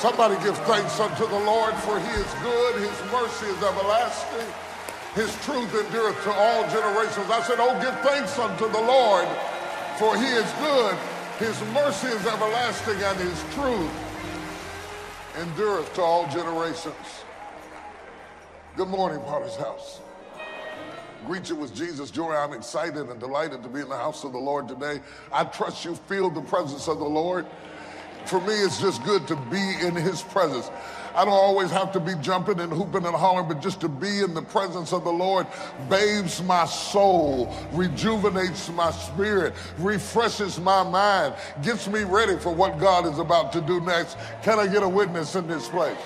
Somebody give thanks unto the Lord, for he is good, his mercy is everlasting, his truth endureth to all generations. I said, oh, give thanks unto the Lord, for he is good, his mercy is everlasting, and his truth endureth to all generations. Good morning, Potter's House. Greet you with Jesus' joy. I'm excited and delighted to be in the house of the Lord today. I trust you feel the presence of the Lord. For me, it's just good to be in his presence. I don't always have to be jumping and hooping and hollering, but just to be in the presence of the Lord bathes my soul, rejuvenates my spirit, refreshes my mind, gets me ready for what God is about to do next. Can I get a witness in this place?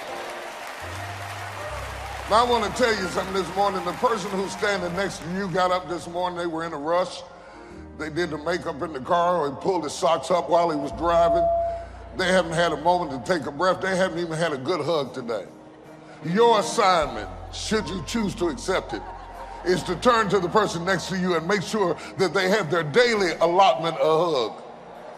Now, I want to tell you something this morning. The person who's standing next to you got up this morning. They were in a rush. They did the makeup in the car, or he pulled his socks up while he was driving. They haven't had a moment to take a breath. They haven't even had a good hug today. Your assignment, should you choose to accept it, is to turn to the person next to you and make sure that they have their daily allotment of hug.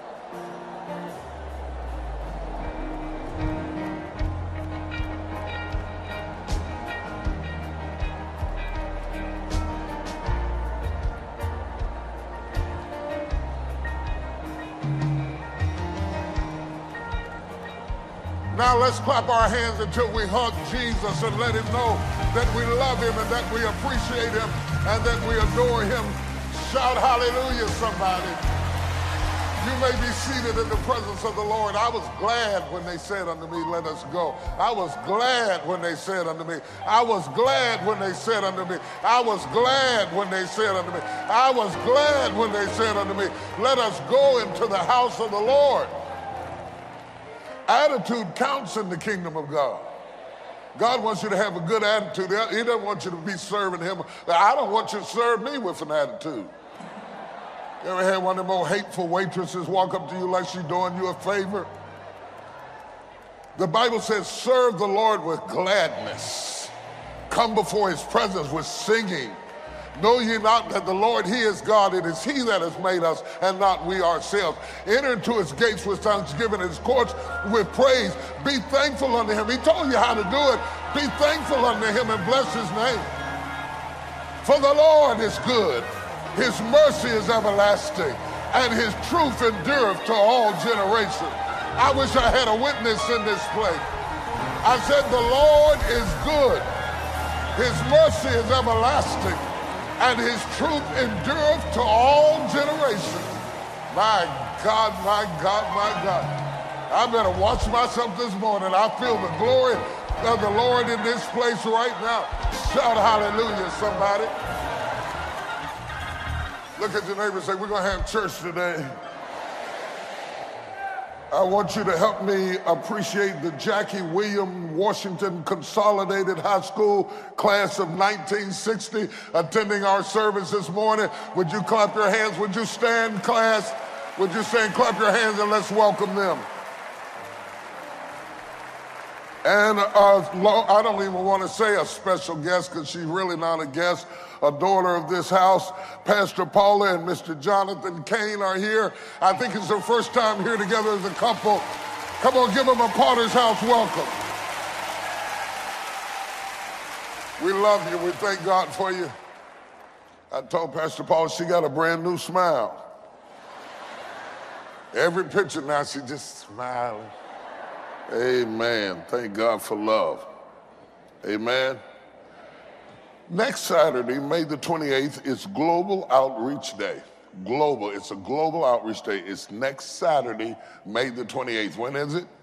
Now let's clap our hands until we hug Jesus and let him know that we love him and that we appreciate him and that we adore him. Shout hallelujah, somebody. You may be seated in the presence of the Lord. I was glad when they said unto me, let us go. I was glad when they said unto me. I was glad when they said unto me. I was glad when they said unto me. I was glad when they said unto me, let us go into the house of the Lord. Attitude counts in the kingdom of God. God wants you to have a good attitude. He doesn't want you to be serving him. I don't want you to serve me with an attitude. You ever had one of them old hateful waitresses walk up to you like she's doing you a favor? The Bible says, serve the Lord with gladness. Come before his presence with singing. Know ye not that the Lord, he is God. It is he that has made us and not we ourselves. Enter into his gates with thanksgiving, his courts with praise. Be thankful unto him. He told you how to do it. Be thankful unto him and bless his name. For the Lord is good. His mercy is everlasting, and his truth endureth to all generations. I wish I had a witness in this place. I said the Lord is good. His mercy is everlasting, and his truth endureth to all generations. My God, my God, my God. I better watch myself this morning. I feel the glory of the Lord in this place right now. Shout hallelujah, somebody. Look at your neighbor and say, we're going to have church today. I want you to help me appreciate the Jackie William Washington Consolidated High School class of 1960 attending our service this morning. Would you clap your hands? Would you stand, class? Would you stand, clap your hands, and let's welcome them. And I don't even want to say a special guest because she's really not a guest. A daughter of this house, Pastor Paula and Mr. Jonathan Kane are here. I think it's their first time here together as a couple. Come on, give them a Potter's House welcome. We love you. We thank God for you. I told Pastor Paula she got a brand new smile. Every picture now she just smiling. Amen. Thank God for love. Amen. Next Saturday, May the 28th, is Global Outreach Day. Global. It's a global outreach day. It's next Saturday, May the 28th. When is it?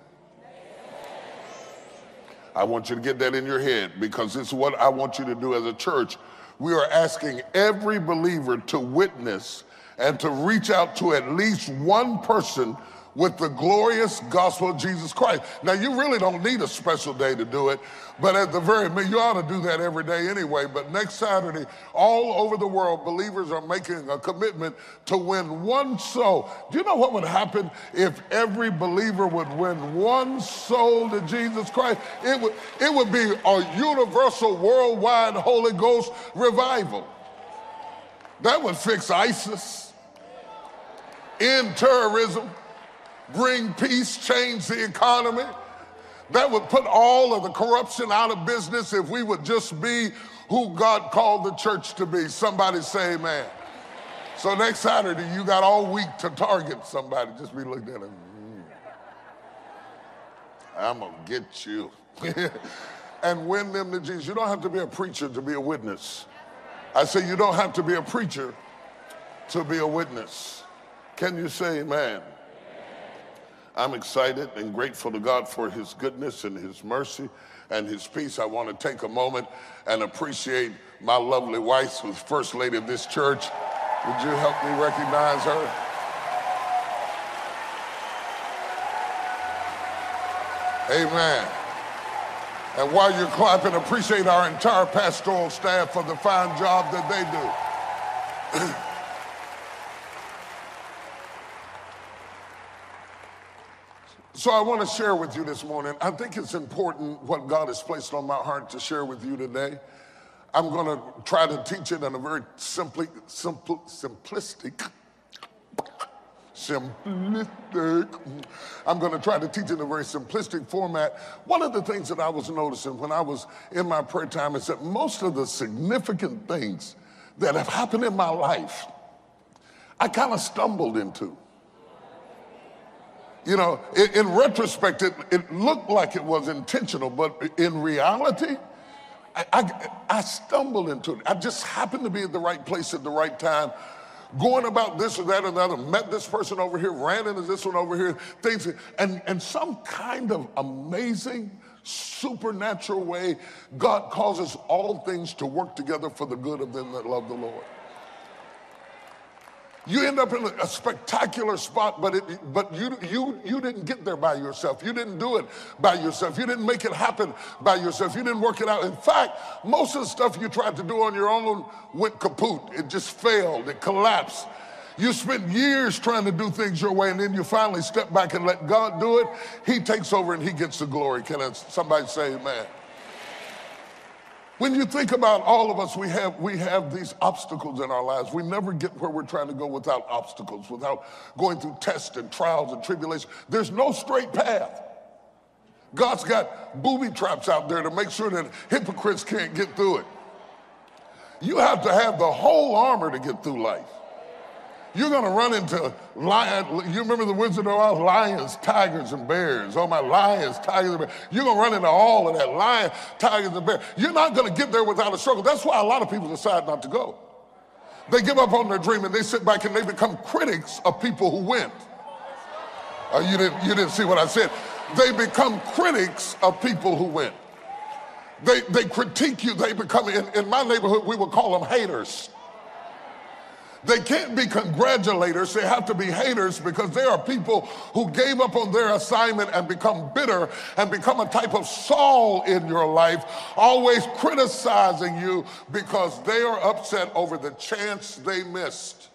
I want you to get that in your head because it's what I want you to do as a church. We are asking every believer to witness and to reach out to at least one person with the glorious gospel of Jesus Christ. Now, you really don't need a special day to do it, but at the very minimum, you ought to do that every day anyway. But next Saturday, all over the world, believers are making a commitment to win one soul. Do you know what would happen if every believer would win one soul to Jesus Christ? It would be a universal, worldwide Holy Ghost revival. That would fix ISIS, end terrorism, bring peace, change the economy, That would put all of the corruption out of business if we would just be who God called the church to be. Somebody say amen. So next Saturday, you got all week to target somebody. Just be looking at them. I'm going to get you. And win them to Jesus. You don't have to be a preacher to be a witness. I say you don't have to be a preacher to be a witness. Can you say amen? I'm excited and grateful to God for his goodness and his mercy and his peace. I want to take a moment and appreciate my lovely wife, who's First Lady of this church. Would you help me recognize her? Amen. And while you're clapping, appreciate our entire pastoral staff for the fine job that they do. So I want to share with you this morning. I think it's important what God has placed on my heart to share with you today. I'm going to try to teach it in a very simplistic. I'm going to try to teach it in a very simplistic format. One of the things that I was noticing when I was in my prayer time is that most of the significant things that have happened in my life, I kind of stumbled into. You know, in retrospect, it looked like it was intentional, but in reality, I stumbled into it. I just happened to be at the right place at the right time, going about this or that or the other, met this person over here, ran into this one over here, things, and some kind of amazing, supernatural way, God causes all things to work together for the good of them that love the Lord. You end up in a spectacular spot, but you didn't get there by yourself. You didn't do it by yourself. You didn't make it happen by yourself. You didn't work it out. In fact, most of the stuff you tried to do on your own went kaput. It just failed. It collapsed. You spent years trying to do things your way, and then you finally step back and let God do it. He takes over and he gets the glory. Can somebody say amen? When you think about all of us, we have these obstacles in our lives. We never get where we're trying to go without obstacles, without going through tests and trials and tribulations. There's no straight path. God's got booby traps out there to make sure that hypocrites can't get through it. You have to have the whole armor to get through life. You're going to run into lions. You remember the Wizard of Oz? Lions, tigers, and bears. Oh, my lions, tigers, and bears. You're going to run into all of that. Lions, tigers, and bears. You're not going to get there without a struggle. That's why a lot of people decide not to go. They give up on their dream and they sit back and they become critics of people who win. You didn't see what I said. They become critics of people who win. They critique you. They become, in my neighborhood, we would call them haters. They can't be congratulators, they have to be haters, because they are people who gave up on their assignment and become bitter and become a type of Saul in your life, always criticizing you because they are upset over the chance they missed.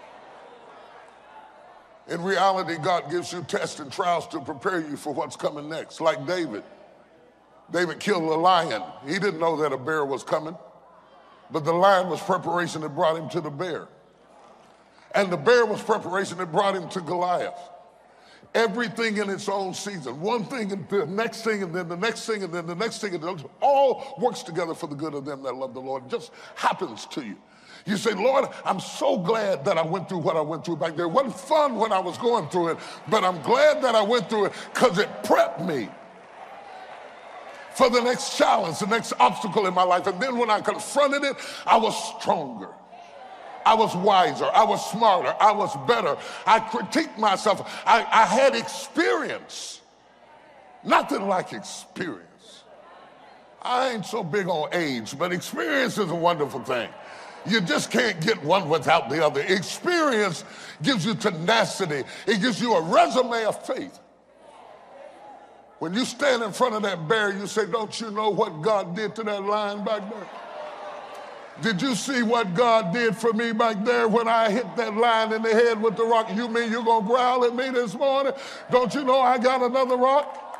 In reality, God gives you tests and trials to prepare you for what's coming next. Like David. David killed a lion. He didn't know that a bear was coming, but the lion was preparation that brought him to the bear. And the bear was preparation that brought him to Goliath. Everything in its own season. One thing and the next thing and then the next thing and then the next thing. And the next, all works together for the good of them that love the Lord. It just happens to you. You say, Lord, I'm so glad that I went through what I went through back there. It wasn't fun when I was going through it, but I'm glad that I went through it because it prepped me for the next challenge, the next obstacle in my life. And then when I confronted it, I was stronger. I was wiser, I was smarter, I was better. I critiqued myself. I had experience. Nothing like experience. I ain't so big on age, but experience is a wonderful thing. You just can't get one without the other. Experience gives you tenacity. It gives you a resume of faith. When you stand in front of that bear, you say, don't you know what God did to that lion back there? Did you see what God did for me back there when I hit that lion in the head with the rock? You mean you're going to growl at me this morning? Don't you know I got another rock?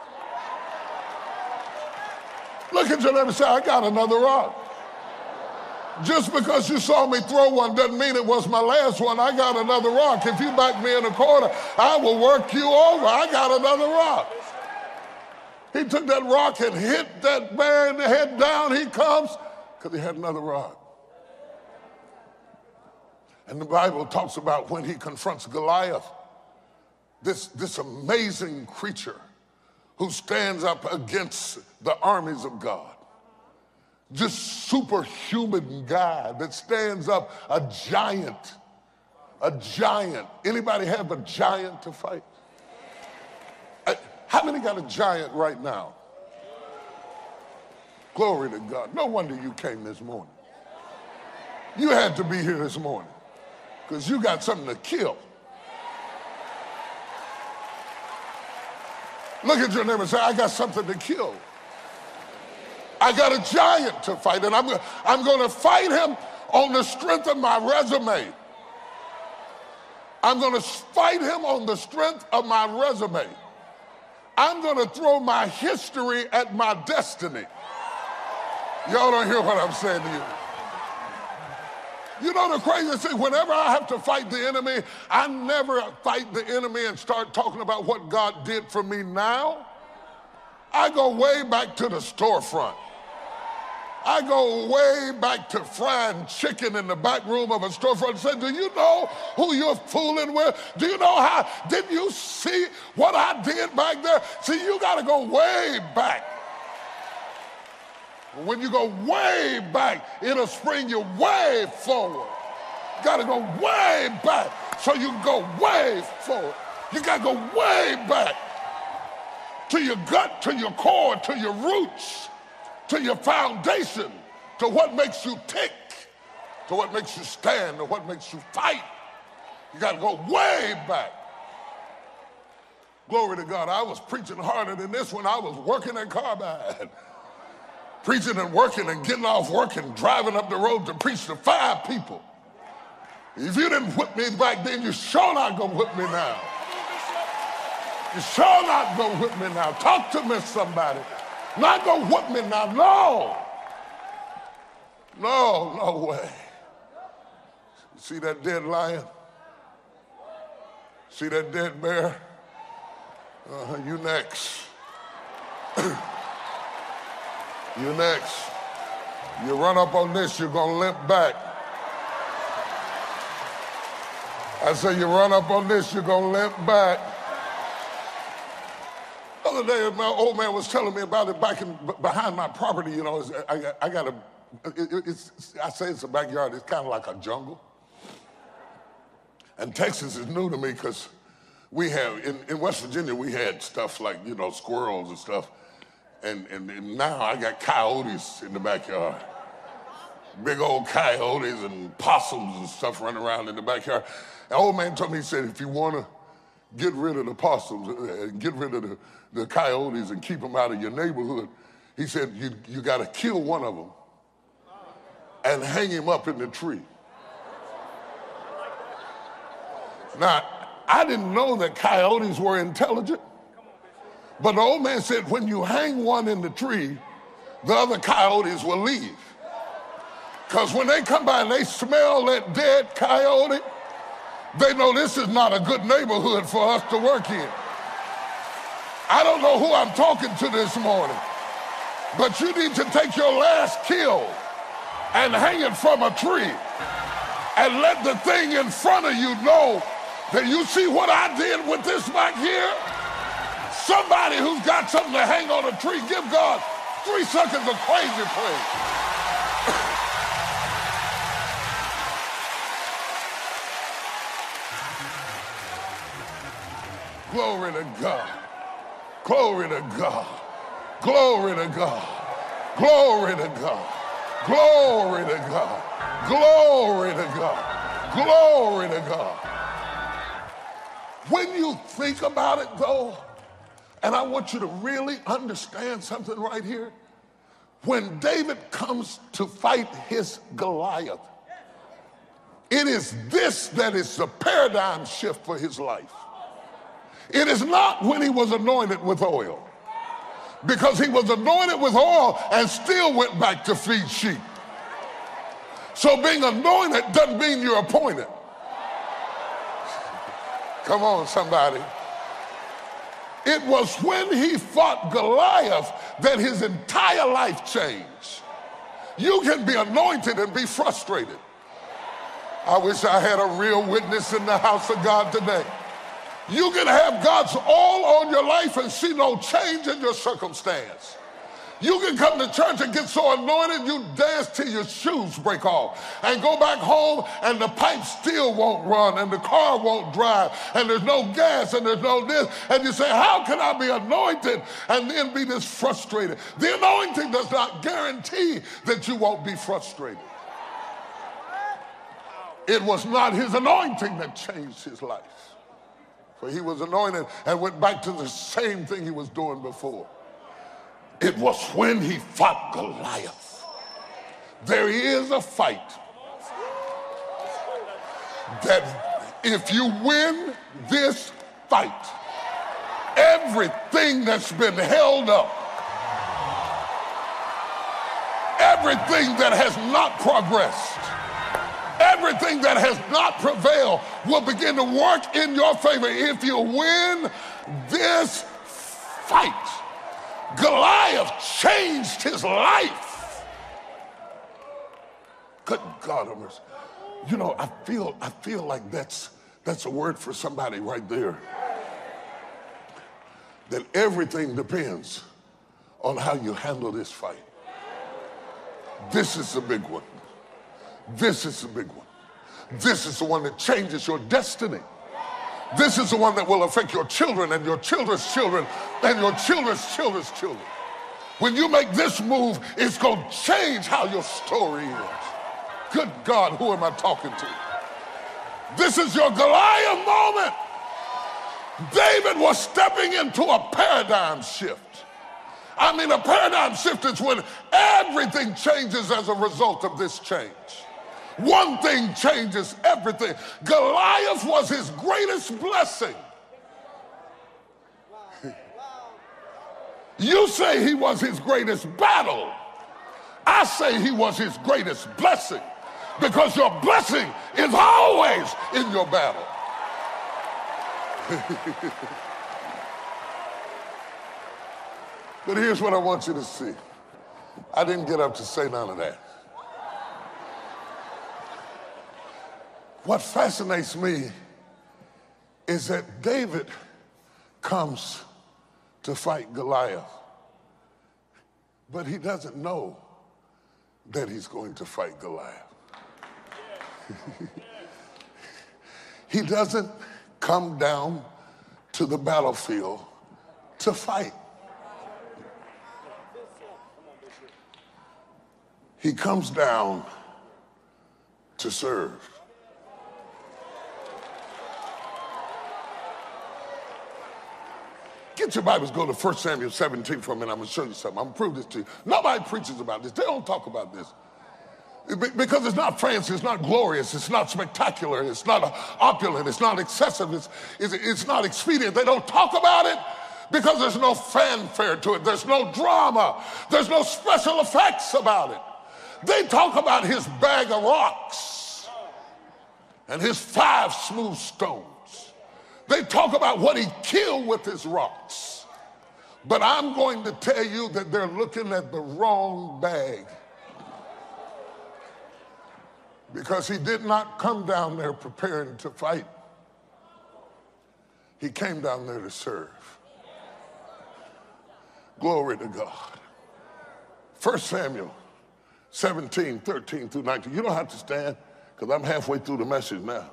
Look at your neighbor and say, I got another rock. Just because you saw me throw one doesn't mean it was my last one. I got another rock. If you back me in a corner, I will work you over. I got another rock. He took that rock and hit that man, the head down. He comes because he had another rock. And the Bible talks about when he confronts Goliath, this amazing creature who stands up against the armies of God. This superhuman guy that stands up, a giant. Anybody have a giant to fight? How many got a giant right now? Glory to God. No wonder you came this morning. You had to be here this morning because you got something to kill. Look at your neighbor and say, I got something to kill. I got a giant to fight, and I'm going to fight him on the strength of my resume. I'm going to fight him on the strength of my resume. I'm going to throw my history at my destiny. Y'all don't hear what I'm saying to you. You know the crazy thing, whenever I have to fight the enemy, I never fight the enemy and start talking about what God did for me now. I go way back to the storefront. I go way back to frying chicken in the back room of a storefront and say, do you know who you're fooling with? Do you know how? Didn't you see what I did back there? See, you got to go way back. When you go way back, it'll spring you way forward. You got to go way back so you can go way forward. You got to go way back to your gut, to your core, to your roots, to your foundation, to what makes you tick, to what makes you stand, to what makes you fight. You got to go way back. Glory to God. I was preaching harder than this when I was working at Carbide. Preaching and working and getting off work and driving up the road to preach to 5 people. If you didn't whip me back then, you're sure not going to whip me now. You're sure not going to whip me now. Talk to me, somebody. Not going to whip me now. No way. See that dead lion? See that dead bear? You next. You next. You run up on this, you're going to limp back. I say you run up on this, you're going to limp back. The other day, my old man was telling me about it behind my property. You know, I say it's a backyard. It's kind of like a jungle. And Texas is new to me because we have, in West Virginia, we had stuff like, you know, squirrels and stuff. And now I got coyotes in the backyard. Big old coyotes and possums and stuff running around in the backyard. The old man told me, he said, if you want to get rid of the possums and get rid of the coyotes and keep them out of your neighborhood, he said, you got to kill one of them and hang him up in the tree. Now, I didn't know that coyotes were intelligent. But the old man said, when you hang one in the tree, the other coyotes will leave. Because when they come by and they smell that dead coyote, they know this is not a good neighborhood for us to work in. I don't know who I'm talking to this morning, but you need to take your last kill and hang it from a tree and let the thing in front of you know that you see what I did with this back here? Somebody who's got something to hang on a tree, give God 3 seconds of crazy praise. Glory to God. Glory to God. Glory to God. Glory to God. Glory to God. Glory to God. Glory to God. When you think about it, though, and I want you to really understand something right here. When David comes to fight his Goliath, it is this that is the paradigm shift for his life. It is not when he was anointed with oil, because he was anointed with oil and still went back to feed sheep. So being anointed doesn't mean you're appointed. Come on, somebody. It was when he fought Goliath that his entire life changed. You can be anointed and be frustrated. I wish I had a real witness in the house of God today. You can have God's all on your life and see no change in your circumstance. You can come to church and get so anointed you dance till your shoes break off and go back home and the pipe still won't run and the car won't drive and there's no gas and there's no this. And you say, how can I be anointed and then be this frustrated? The anointing does not guarantee that you won't be frustrated. It was not his anointing that changed his life. For he was anointed and went back to the same thing he was doing before. It was when he fought Goliath. There is a fight that if you win this fight, everything that's been held up, everything that has not progressed, everything that has not prevailed will begin to work in your favor if you win this fight. Goliath changed his life. Good God of mercy. You know, I feel like that's a word for somebody right there. That everything depends on how you handle this fight. This is the big one. This is the big one. This is the one that changes your destiny. This is the one that will affect your children and your children's children and your children's children's children. When you make this move, it's going to change how your story is. Good God, who am I talking to? This is your Goliath moment. David was stepping into a paradigm shift. I mean, a paradigm shift is when everything changes as a result of this change. One thing changes everything. Goliath was his greatest blessing. You say he was his greatest battle. I say he was his greatest blessing, because your blessing is always in your battle. But here's what I want you to see. I didn't get up to say none of that. What fascinates me is that David comes to fight Goliath, but he doesn't know that he's going to fight Goliath. He doesn't come down to the battlefield to fight. He comes down to serve. Get your Bibles, go to 1 Samuel 17 for a minute. I'm going to show you something. I'm going to prove this to you. Nobody preaches about this. They don't talk about this. Because it's not fancy, it's not glorious, it's not spectacular, it's not opulent, it's not excessive, it's not expedient. They don't talk about it because there's no fanfare to it. There's no drama. There's no special effects about it. They talk about his bag of rocks and his 5 smooth stones. They talk about what he killed with his rocks. But I'm going to tell you that they're looking at the wrong bag. Because he did not come down there preparing to fight. He came down there to serve. Glory to God. 1 Samuel 17, 13 through 19. You don't have to stand, because I'm halfway through the message now.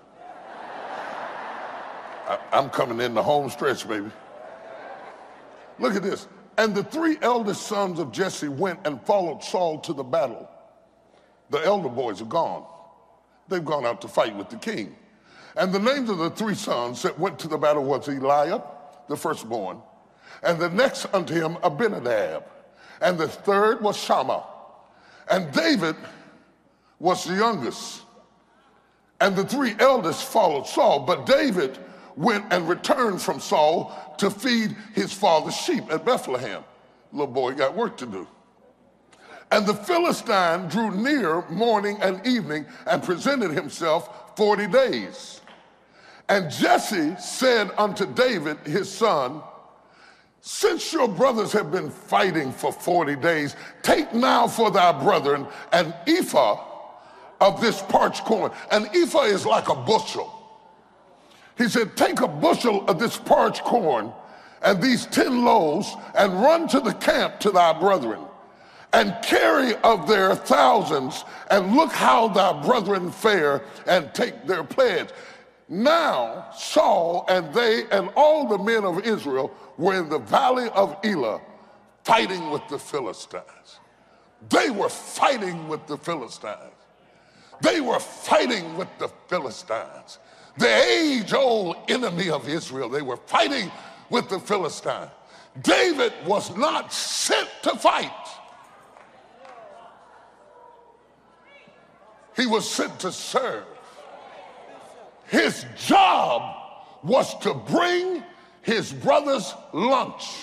I'm coming in the home stretch, baby. Look at this. And the 3 eldest sons of Jesse went and followed Saul to the battle. The elder boys are gone. They've gone out to fight with the king. And the names of the 3 sons that went to the battle was Eliab, the firstborn, and the next unto him Abinadab, and the third was Shammah. And David was the youngest. And the 3 eldest followed Saul, but David went and returned from Saul to feed his father's sheep at Bethlehem. Little boy got work to do. And the Philistine drew near morning and evening and presented himself 40 days. And Jesse said unto David his son, since your brothers have been fighting for 40 days, take now for thy brethren an ephah of this parched corn. An ephah is like a bushel. He said, take a bushel of this parched corn and these 10 loaves and run to the camp to thy brethren and carry of their thousands and look how thy brethren fare and take their pledge. Now Saul and they and all the men of Israel were in the valley of Elah fighting with the Philistines. They were fighting with the Philistines. They were fighting with the Philistines. The age-old enemy of Israel. They were fighting with the Philistines. David was not sent to fight. He was sent to serve. His job was to bring his brother's lunch.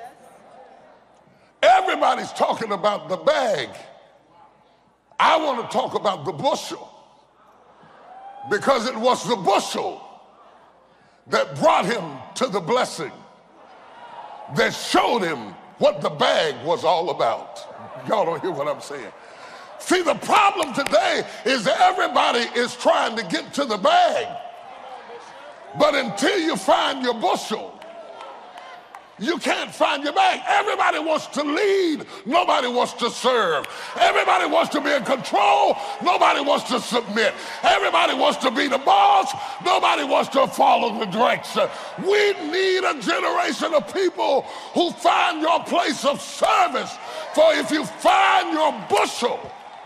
Everybody's talking about the bag. I want to talk about the bushel, because it was the bushel that brought him to the blessing, that showed him what the bag was all about. Y'all don't hear what I'm saying. See, the problem today is that everybody is trying to get to the bag. But until you find your bushel, you can't find your bag. Everybody wants to lead. Nobody wants to serve. Everybody wants to be in control. Nobody wants to submit. Everybody wants to be the boss. Nobody wants to follow the direction. We need a generation of people who find your place of service. For if you find your bushel,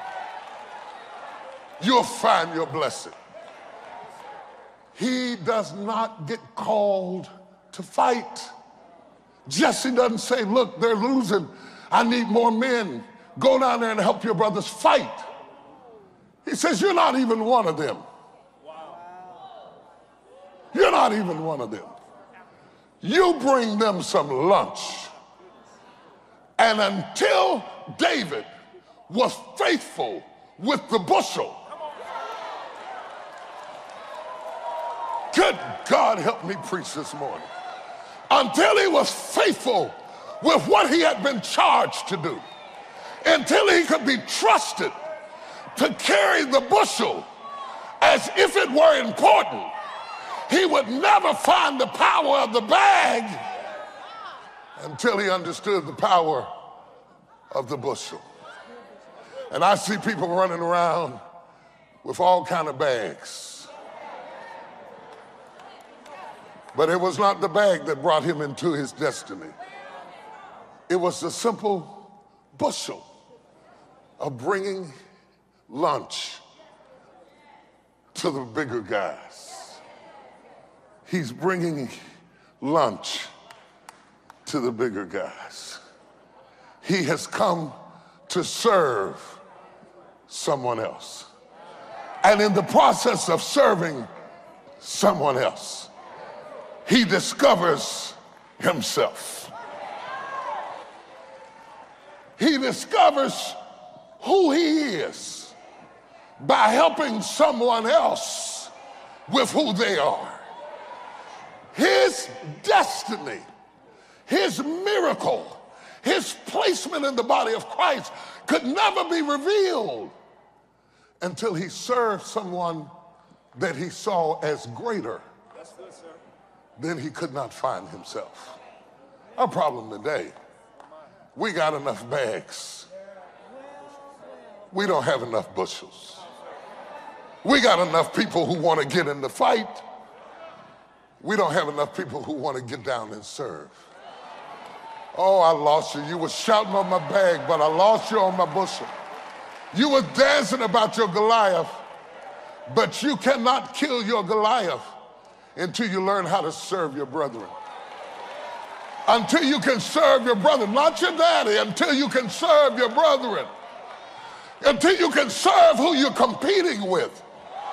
you'll find your blessing. He does not get called to fight. Jesse doesn't say, look, they're losing. I need more men. Go down there and help your brothers fight. He says, you're not even one of them. You're not even one of them. You bring them some lunch. And until David was faithful with the bushel, good God, help me preach this morning. Until he was faithful with what he had been charged to do, until he could be trusted to carry the bushel as if it were important, he would never find the power of the bag until he understood the power of the bushel. And I see people running around with all kind of bags. But it was not the bag that brought him into his destiny. It was the simple bushel of bringing lunch to the bigger guys. He's bringing lunch to the bigger guys. He has come to serve someone else. And in the process of serving someone else, he discovers himself. He discovers who he is by helping someone else with who they are. His destiny, his miracle, his placement in the body of Christ could never be revealed until he served someone that he saw as greater than he could not find himself. Our problem today, we got enough bags. We don't have enough bushels. We got enough people who want to get in the fight. We don't have enough people who want to get down and serve. Oh, I lost you. You were shouting on my bag, but I lost you on my bushel. You were dancing about your Goliath, but you cannot kill your Goliath until you learn how to serve your brethren. Until you can serve your brethren, not your daddy, until you can serve your brethren. Until you can serve who you're competing with.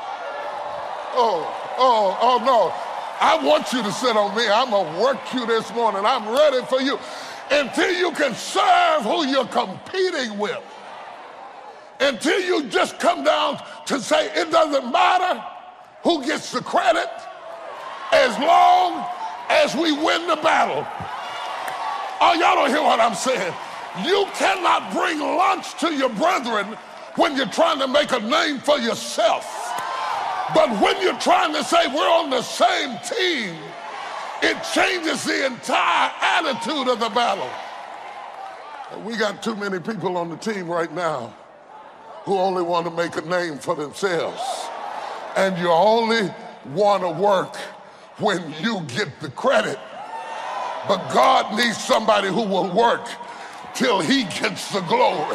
Oh, no. I want you to sit on me. I'm going to work you this morning. I'm ready for you. Until you can serve who you're competing with. Until you just come down to say it doesn't matter who gets the credit as long as we win the battle. Oh, y'all don't hear what I'm saying. You cannot bring lunch to your brethren when you're trying to make a name for yourself. But when you're trying to say we're on the same team, it changes the entire attitude of the battle. We got too many people on the team right now who only want to make a name for themselves. And you only want to work when you get the credit. But God needs somebody who will work till he gets the glory.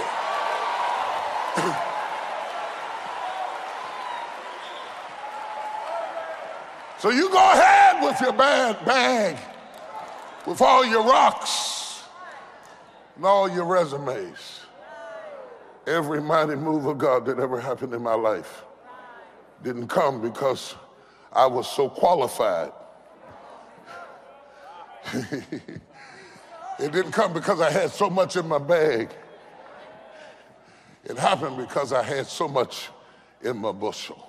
So you go ahead with your bag, with all your rocks and all your resumes. Every mighty move of God that ever happened in my life didn't come because I was so qualified. It didn't come because I had so much in my bag. It happened because I had so much in my bushel.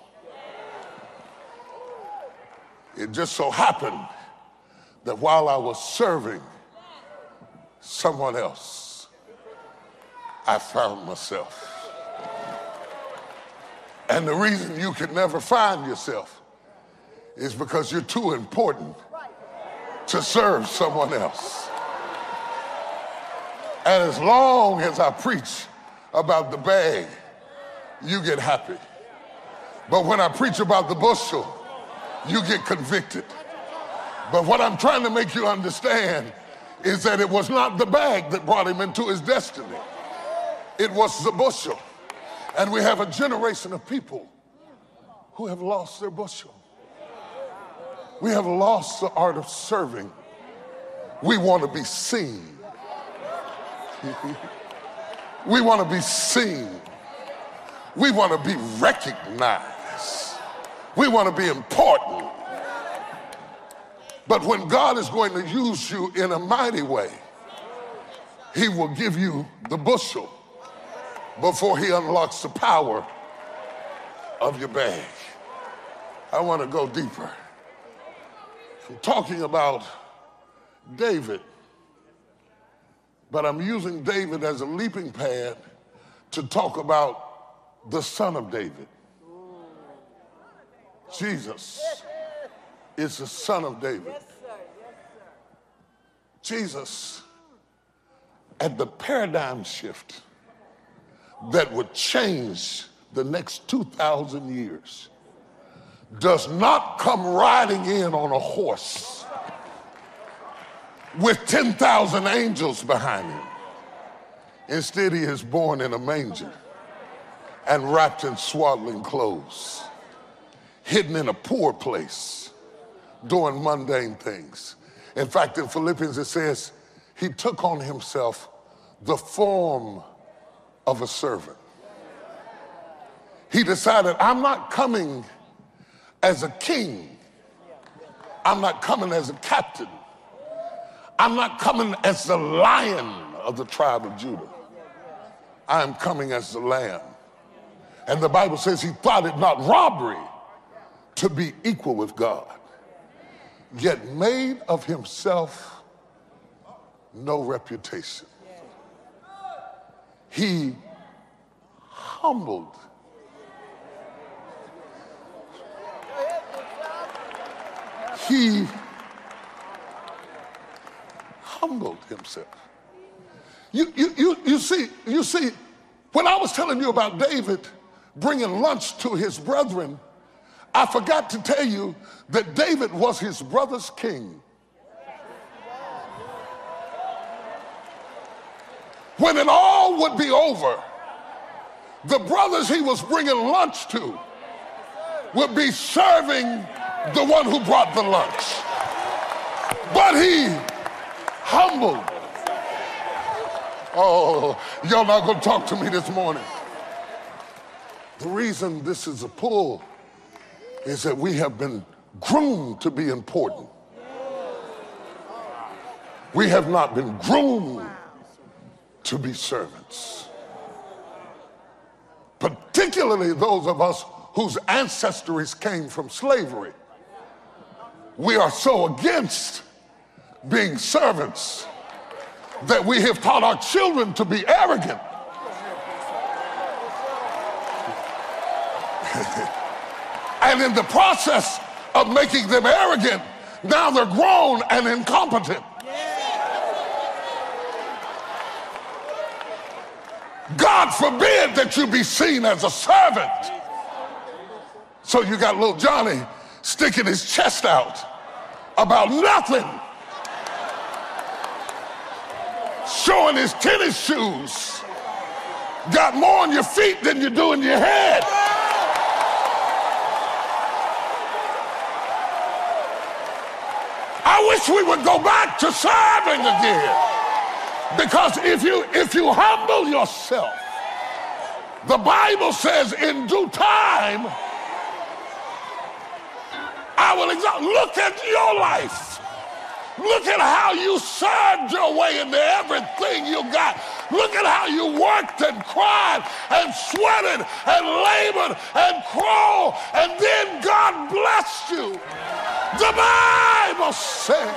It just so happened that while I was serving someone else, I found myself. And the reason you can never find yourself is because you're too important to serve someone else. And as long as I preach about the bag, you get happy. But when I preach about the bushel, you get convicted. But what I'm trying to make you understand is that it was not the bag that brought him into his destiny. It was the bushel. And we have a generation of people who have lost their bushel. We have lost the art of serving. We want to be seen. We want to be seen. We want to be recognized. We want to be important. But when God is going to use you in a mighty way, he will give you the bushel before he unlocks the power of your bag. I want to go deeper. I'm talking about David, but I'm using David as a leaping pad to talk about the son of David. Jesus is the son of David. Yes, sir. Yes, sir. Jesus, at the paradigm shift that would change the next 2,000 years, does not come riding in on a horse with 10,000 angels behind him. Instead, he is born in a manger and wrapped in swaddling clothes, hidden in a poor place, doing mundane things. In fact, in Philippians it says, he took on himself the form of a servant. He decided, I'm not coming as a king. I'm not coming as a captain. I'm not coming as the lion of the tribe of Judah. I'm coming as the lamb. And the Bible says he thought it not robbery to be equal with God, yet made of himself no reputation. He humbled. He humbled himself. You see, when I was telling you about David bringing lunch to his brethren, I forgot to tell you that David was his brother's king. When it all would be over, the brothers he was bringing lunch to would be serving the one who brought the lunch. But he humbled. Oh, y'all not gonna talk to me this morning. The reason this is a pull is that we have been groomed to be important. We have not been groomed to be servants. Particularly those of us whose ancestries came from slavery. We are so against being servants that we have taught our children to be arrogant. And in the process of making them arrogant, now they're grown and incompetent. God forbid that you be seen as a servant. So you got little Johnny sticking his chest out about nothing, showing his tennis shoes. Got more on your feet than you do in your head. I wish we would go back to serving again. Because if you humble yourself, the Bible says in due time, I will exalt. Look at your life. Look at how you served your way into everything you got. Look at how you worked and cried and sweated and labored and crawled, and then God blessed you. The Bible said,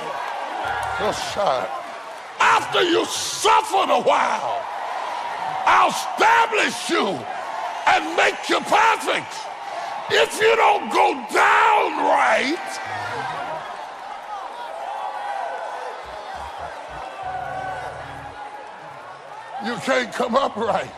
after you suffered a while, I'll establish you and make you perfect. If you don't go down right, you can't come up right.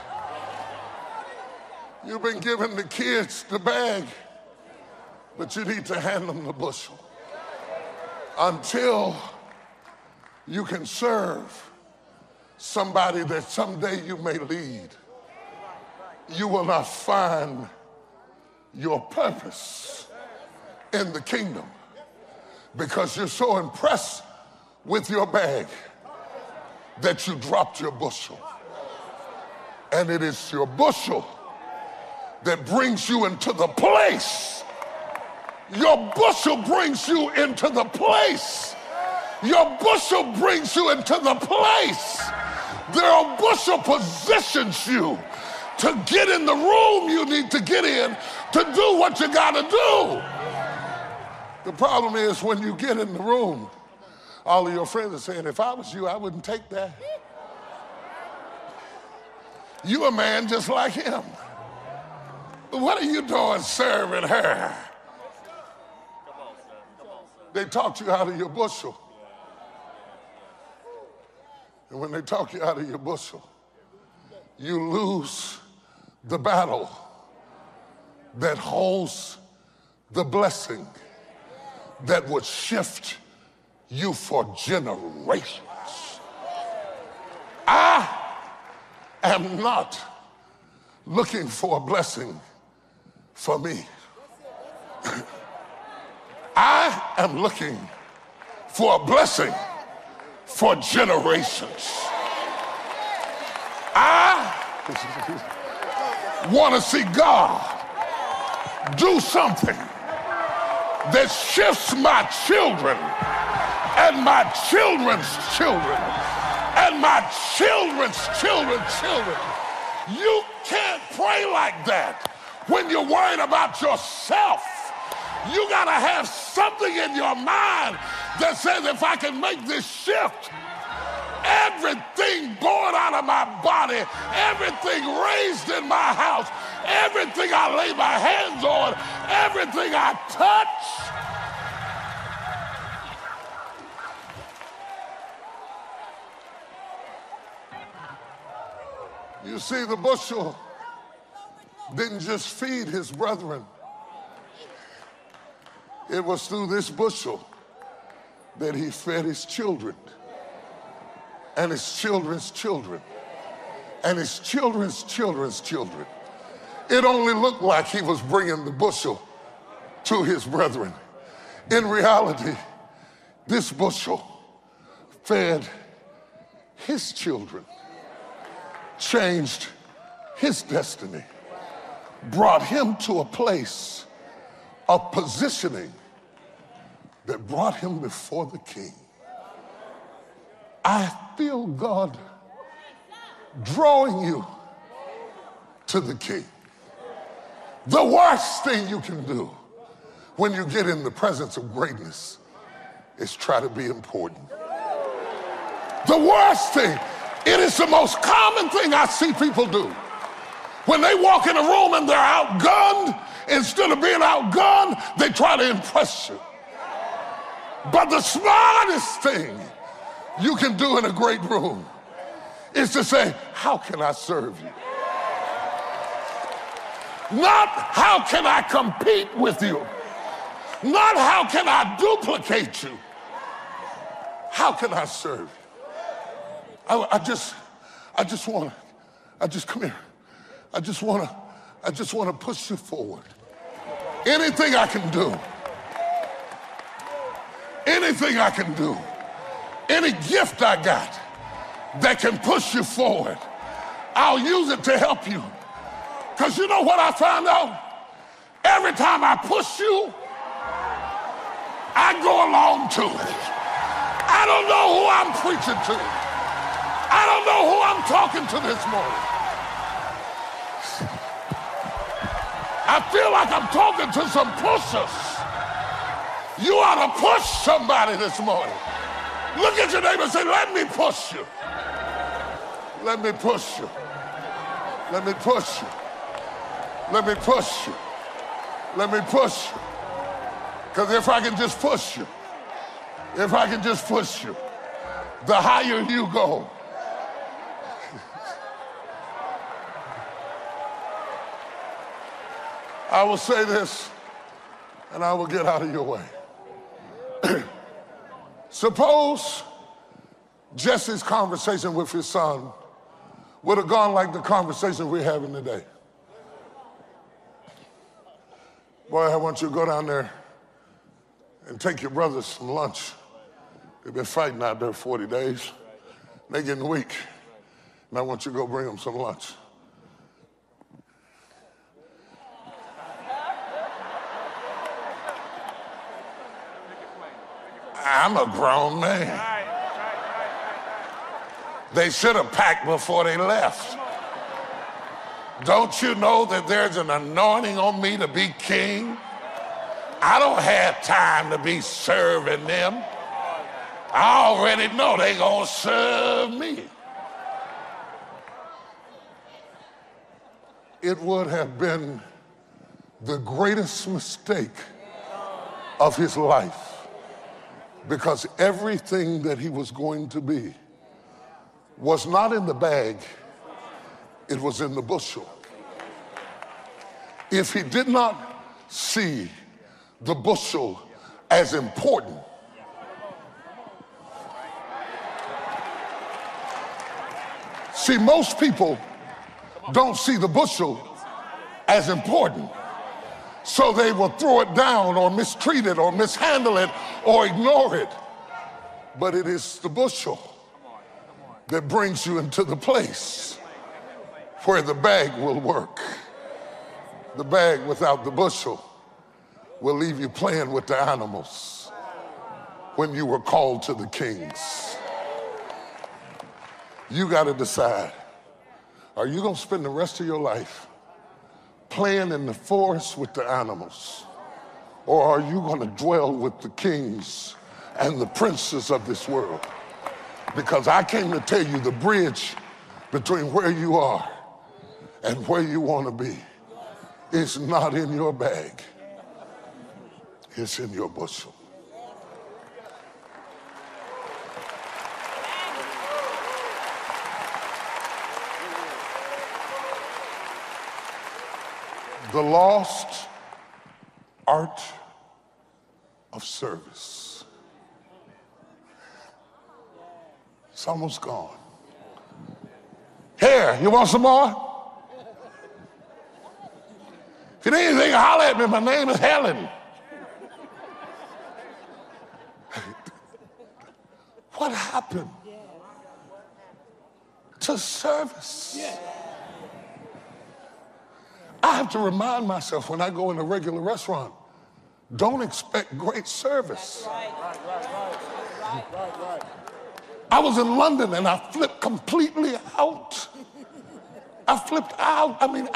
You've been giving the kids the bag, but you need to hand them the bushel. Until you can serve somebody that someday you may lead, you will not find your purpose in the kingdom because you're so impressed with your bag that you dropped your bushel. And it is your bushel that brings you into the place. Your bushel brings you into the place. Your bushel brings you into the place. Your bushel positions you to get in the room you need to get in to do what you got to do. The problem is when you get in the room, all of your friends are saying, if I was you, I wouldn't take that. You a man just like him. What are you doing serving her? They talked you out of your bushel. And when they talk you out of your bushel, you lose the battle that holds the blessing that would shift you for generations. I am not looking for a blessing for me. I am looking for a blessing for generations. I want to see God do something that shifts my children and my children's children and my children's children's children. You can't pray like that when you're worried about yourself. You got to have something in your mind that says, if I can make this shift, everything born out of my body, everything raised in my house, everything I lay my hands on, everything I touch, you see, the bushel didn't just feed his brethren. It was through this bushel that he fed his children and his children's children and his children's children's children. It only looked like he was bringing the bushel to his brethren. In reality, this bushel fed his children, changed his destiny, brought him to a place of positioning that brought him before the king. I feel God drawing you to the king. The worst thing you can do when you get in the presence of greatness is try to be important. The worst thing, it is the most common thing I see people do. When they walk in a room and they're outgunned, instead of being outgunned, they try to impress you. But the smartest thing you can do in a great room is to say, how can I serve you? Not how can I compete with you? Not how can I duplicate you? How can I serve you? I just want to push you forward. Anything I can do, any gift I got that can push you forward, I'll use it to help you. Because you know what I found out? Every time I push you, I go along too. I don't know who I'm preaching to. I don't know who I'm talking to this morning. I feel like I'm talking to some pushers. You ought to push somebody this morning. Look at your neighbor and say, let me push you. Let me push you. Let me push you. Let me push you. Let me push you. Because if I can just push you, the higher you go. I will say this, and I will get out of your way. Suppose Jesse's conversation with his son would have gone like the conversation we're having today. Boy, I want you to go down there and take your brothers some lunch. They've been fighting out there 40 days. They're getting weak. And I want you to go bring them some lunch. I'm a grown man. They should have packed before they left. Don't you know that there's an anointing on me to be king? I don't have time to be serving them. I already know they're going to serve me. It would have been the greatest mistake of his life, because everything that he was going to be was not in the bag, it was in the bushel. If he did not see the bushel as important, see, most people don't see the bushel as important, so they will throw it down or mistreat it or mishandle it or ignore it. But it is the bushel that brings you into the place where the bag will work. The bag without the bushel will leave you playing with the animals when you were called to the kings. You got to decide, are you going to spend the rest of your life playing in the forest with the animals, or are you going to dwell with the kings and the princes of this world? Because I came to tell you the bridge between where you are and where you want to be is not in your bag. It's in your bushel. The lost art of service. It's almost gone. Here, you want some more? If you need anything, holler at me. My name is Helen. What happened to service? I have to remind myself when I go in a regular restaurant, don't expect great service. I was in London and I flipped completely out. I flipped out.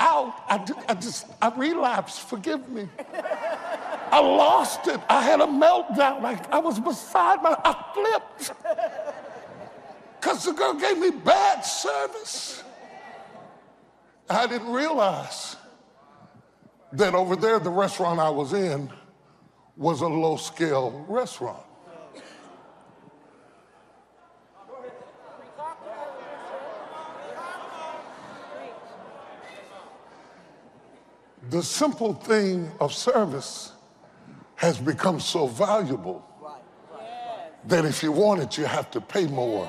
I relapsed. Forgive me. I lost it. I had a meltdown. I was beside I flipped. because the girl gave me bad service. I didn't realize that over there, the restaurant I was in was a low-scale restaurant. The simple thing of service has become so valuable that if you want it, you have to pay more.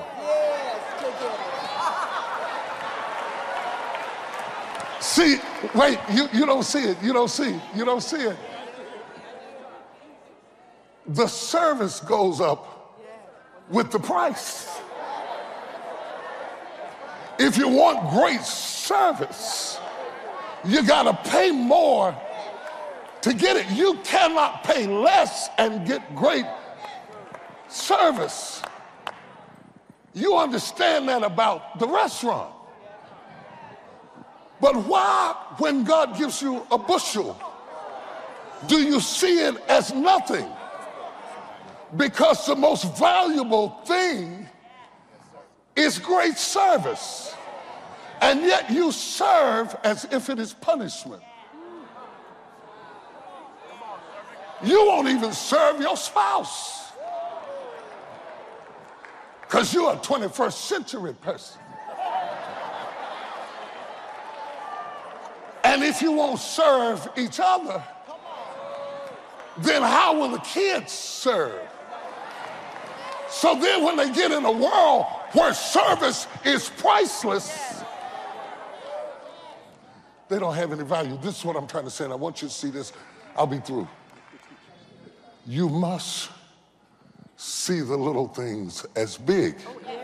See, wait, you don't see it. You don't see it. The service goes up with the price. If you want great service, you gotta pay more to get it. You cannot pay less and get great service. You understand that about the restaurant. But why, when God gives you a bushel, do you see it as nothing? Because the most valuable thing is great service. And yet you serve as if it is punishment. You won't even serve your spouse because you're a 21st century person. And if you won't serve each other, then how will the kids serve? So then when they get in a world where service is priceless, they don't have any value. This is what I'm trying to say, and I want you to see this. I'll be through. You must see the little things as big.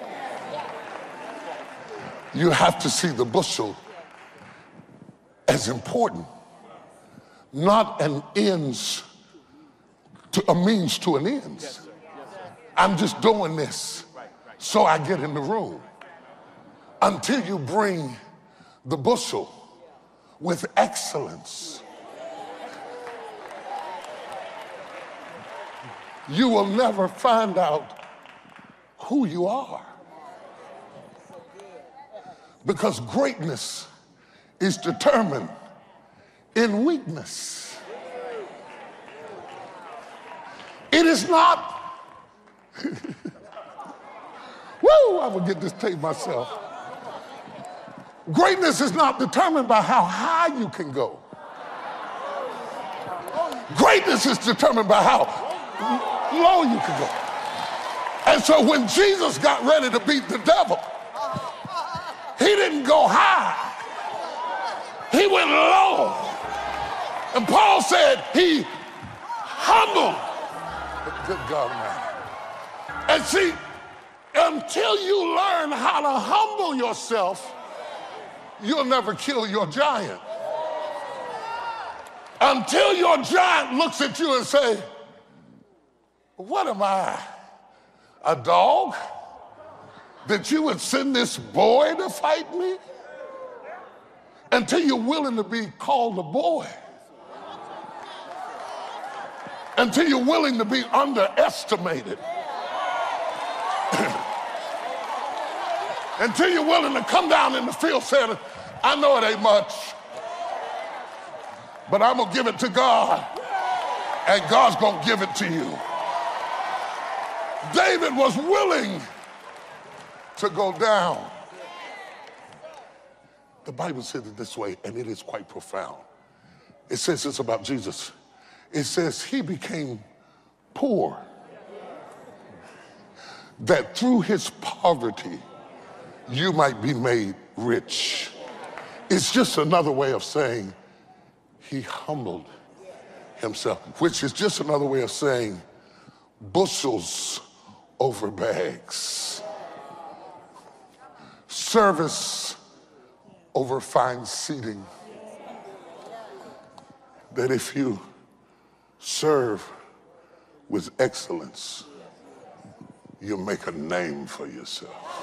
You have to see the bushel as important, not an ends to a means to an ends. I'm just doing this so I get in the room. Until you bring the bushel with excellence, you will never find out who you are. Because greatness is determined in weakness. It is not, woo, I will get this tape myself. Greatness is not determined by how high you can go. Greatness is determined by how low you can go. And so when Jesus got ready to beat the devil, he didn't go high. He went low. And Paul said he humbled. Good God, man. And see, until you learn how to humble yourself, you'll never kill your giant. Until your giant looks at you and say, what am I, a dog? That you would send this boy to fight me? Until you're willing to be called a boy. Until you're willing to be underestimated. Until you're willing to come down in the field saying, I know it ain't much, but I'm gonna give it to God, and God's gonna give it to you. David was willing to go down. The Bible says it this way, and it is quite profound. It says this about Jesus. It says he became poor, that through his poverty you might be made rich. It's just another way of saying he humbled himself, which is just another way of saying bushels over bags. Service over fine seating. That if you serve with excellence, you'll make a name for yourself.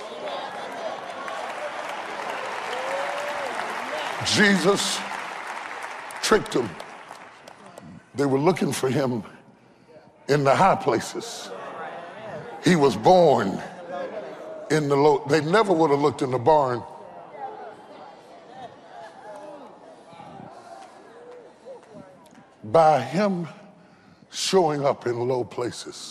Jesus tricked them. They were looking for him in the high places. He was born in the low. They never would have looked in the barn. By him showing up in low places,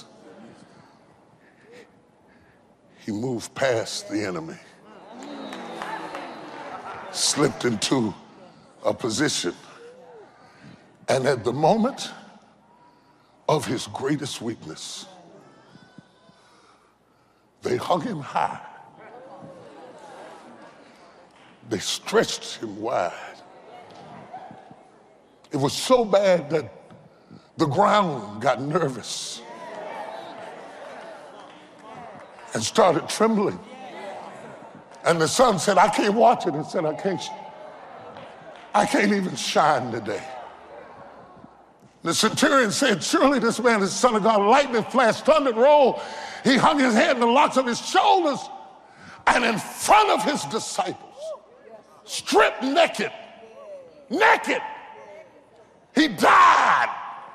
he moved past the enemy, slipped into a position, and at the moment of his greatest weakness, they hung him high. They stretched him wide. It was so bad that the ground got nervous and started trembling. And the son said, I can't watch it. And said, I can't even shine today. The centurion said, surely this man is the Son of God. Lightning flashed, thunder rolled. He hung his head in the locks of his shoulders, and in front of his disciples, stripped naked, he died.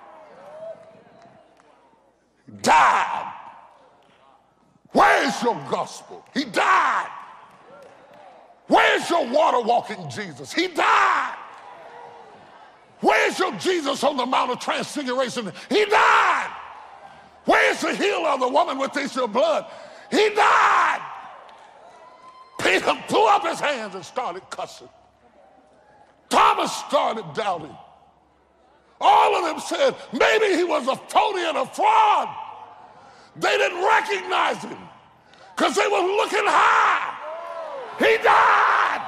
He died. Where's your gospel? He died. Where's your water walking Jesus? He died. Where's your Jesus on the Mount of Transfiguration? He died. Where's the healer of the woman with the issue of blood? He died. Peter threw up his hands and started cussing. Thomas started doubting. All of them said, maybe he was a phony and a fraud. They didn't recognize him because they were looking high. He died.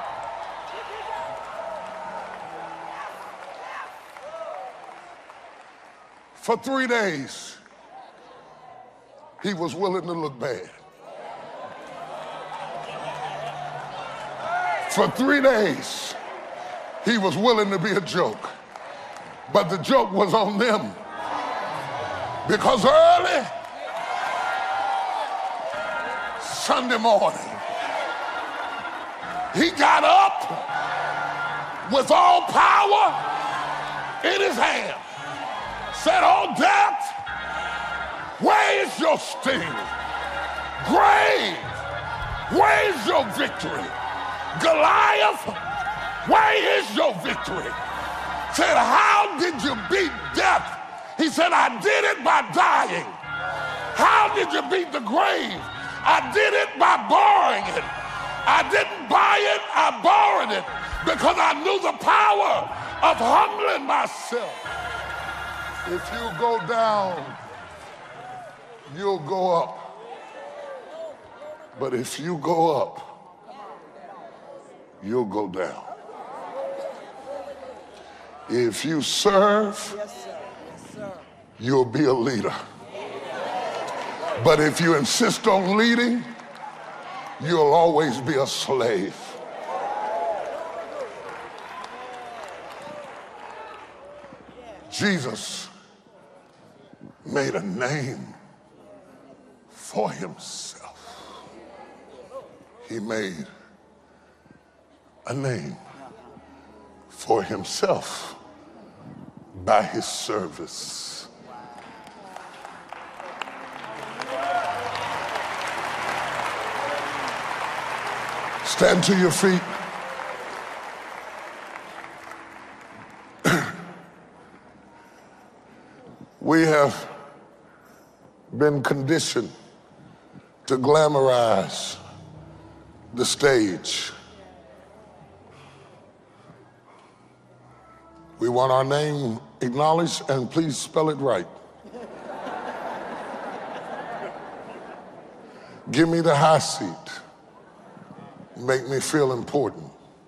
For 3 days, he was willing to look bad. For 3 days, he was willing to be a joke. But the joke was on them. Because early Sunday morning, he got up with all power in his hand. Said, oh, death, where is your sting? Grave, where is your victory? Goliath, where is your victory? Said, how did you beat death? He said, I did it by dying. How did you beat the grave? I did it by borrowing it. I didn't buy it, I borrowed it because I knew the power of humbling myself. If you go down, you'll go up. But if you go up, you'll go down. If you serve, you'll be a leader. But if you insist on leading, you'll always be a slave. Jesus made a name for himself. He made a name for himself by his service. Stand to your feet. We have been conditioned to glamorize the stage. We want our name acknowledged, and please spell it right. Give me the high seat. Make me feel important.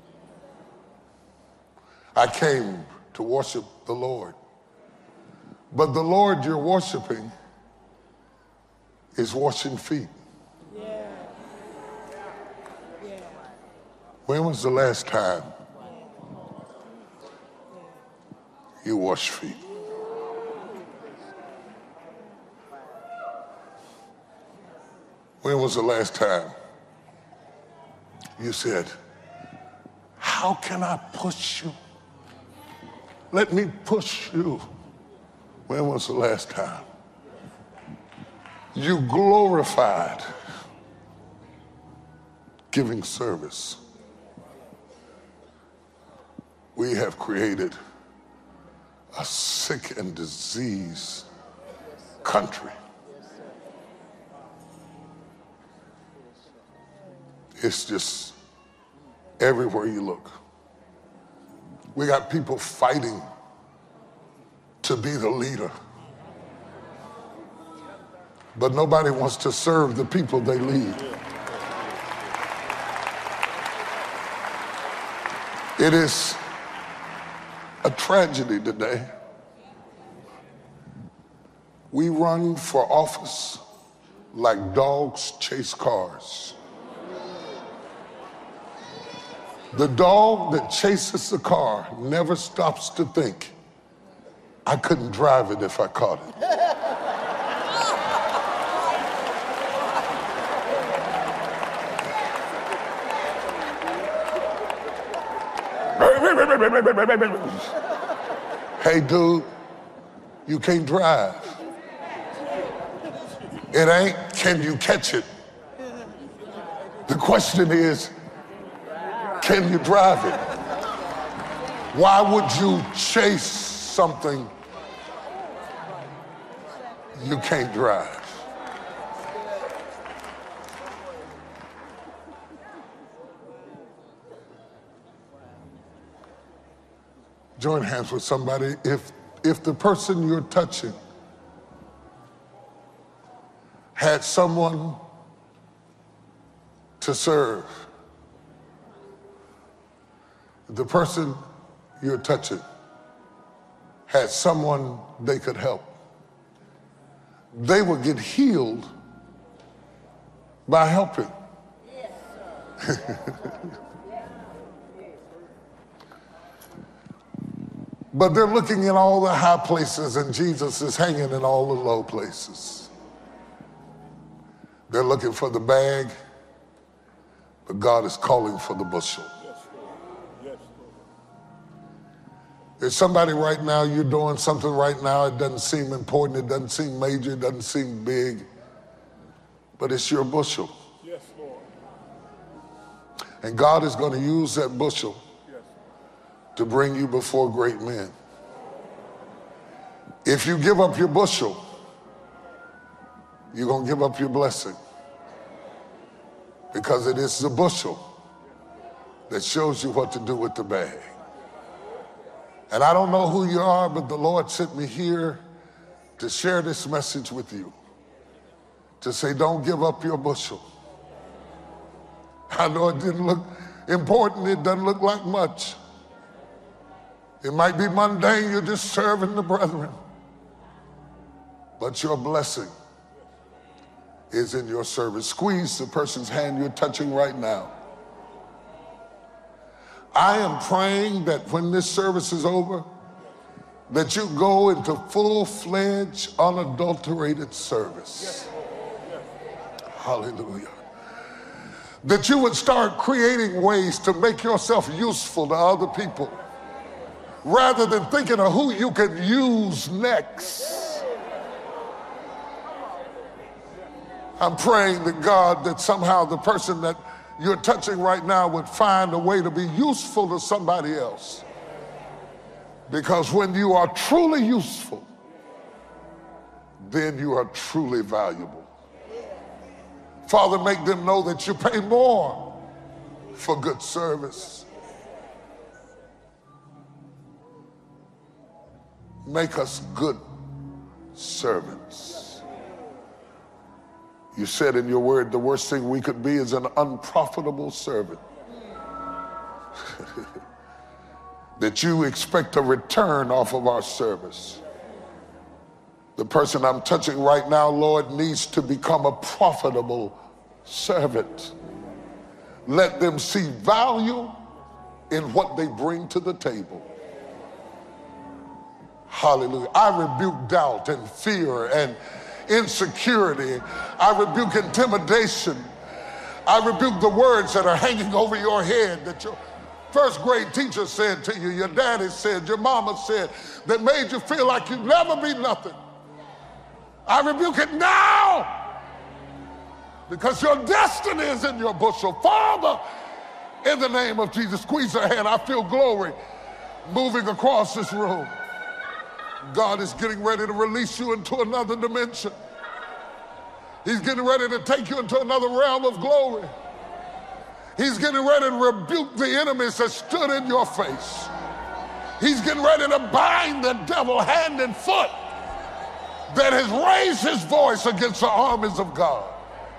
I came to worship the Lord. But the Lord you're worshiping is washing feet. Yeah. Yeah. When was the last time you washed feet? When was the last time you said, how can I push you? Let me push you. When was the last time you glorified giving service, we have created a sick and diseased country. It's just everywhere you look. We got people fighting to be the leader, but nobody wants to serve the people they lead. It is a tragedy today. We run for office like dogs chase cars. The dog that chases the car never stops to think, I couldn't drive it if I caught it. Hey, dude, you can't drive. It ain't, can you catch it? The question is, can you drive it? Why would you chase something you can't drive? Join hands with somebody. If the person you're touching had someone to serve, the person you're touching had someone they could help, they would get healed by helping. But they're looking in all the high places and Jesus is hanging in all the low places. They're looking for the bag, but God is calling for the bushel. There's somebody right now, you're doing something right now, it doesn't seem important, it doesn't seem major, it doesn't seem big, but it's your bushel. Yes, Lord. And God is going to use that bushel to bring you before great men. If you give up your bushel, you're going to give up your blessing, because it is the bushel that shows you what to do with the bag. And I don't know who you are, but the Lord sent me here to share this message with you, to say, don't give up your bushel. I know it didn't look important, it doesn't look like much. It might be mundane, you're just serving the brethren. But your blessing is in your service. Squeeze the person's hand you're touching right now. I am praying that when this service is over, that you go into full-fledged, unadulterated service. Hallelujah. That you would start creating ways to make yourself useful to other people, rather than thinking of who you can use next. I'm praying to God that somehow the person that you're touching right now would find a way to be useful to somebody else. Because when you are truly useful, then you are truly valuable. Father, make them know that you pay more for good service. Make us good servants. You said in your word, the worst thing we could be is an unprofitable servant. That you expect a return off of our service. The person I'm touching right now, Lord, needs to become a profitable servant. Let them see value in what they bring to the table. Hallelujah. I rebuke doubt and fear and insecurity. I rebuke intimidation. I rebuke the words that are hanging over your head that your first grade teacher said to you, your daddy said, your mama said, that made you feel like you'd never be nothing. I rebuke it now because your destiny is in your bushel. Father, in the name of Jesus, squeeze her hand. I feel glory moving across this room. God is getting ready to release you into another dimension. He's getting ready to take you into another realm of glory. He's getting ready to rebuke the enemies that stood in your face. He's getting ready to bind the devil hand and foot that has raised his voice against the armies of God.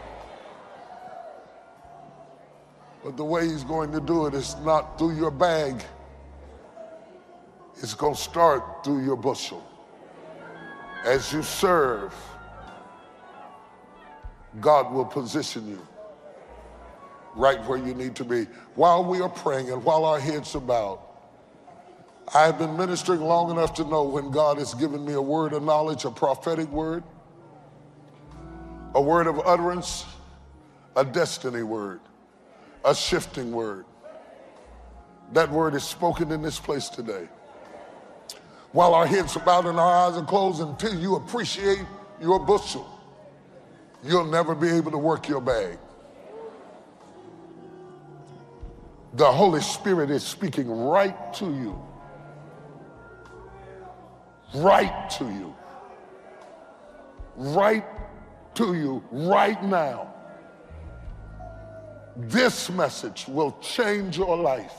But the way he's going to do it is not through your bag. It's going to start through your bushel. As you serve, God will position you right where you need to be. While we are praying and while our heads are bowed, I have been ministering long enough to know when God has given me a word of knowledge, a prophetic word, a word of utterance, a destiny word, a shifting word. That word is spoken in this place today. While our heads are bowed and our eyes are closed, until you appreciate your bushel, you'll never be able to work your bag. The Holy Spirit is speaking right to you. Right to you. Right to you right now. This message will change your life.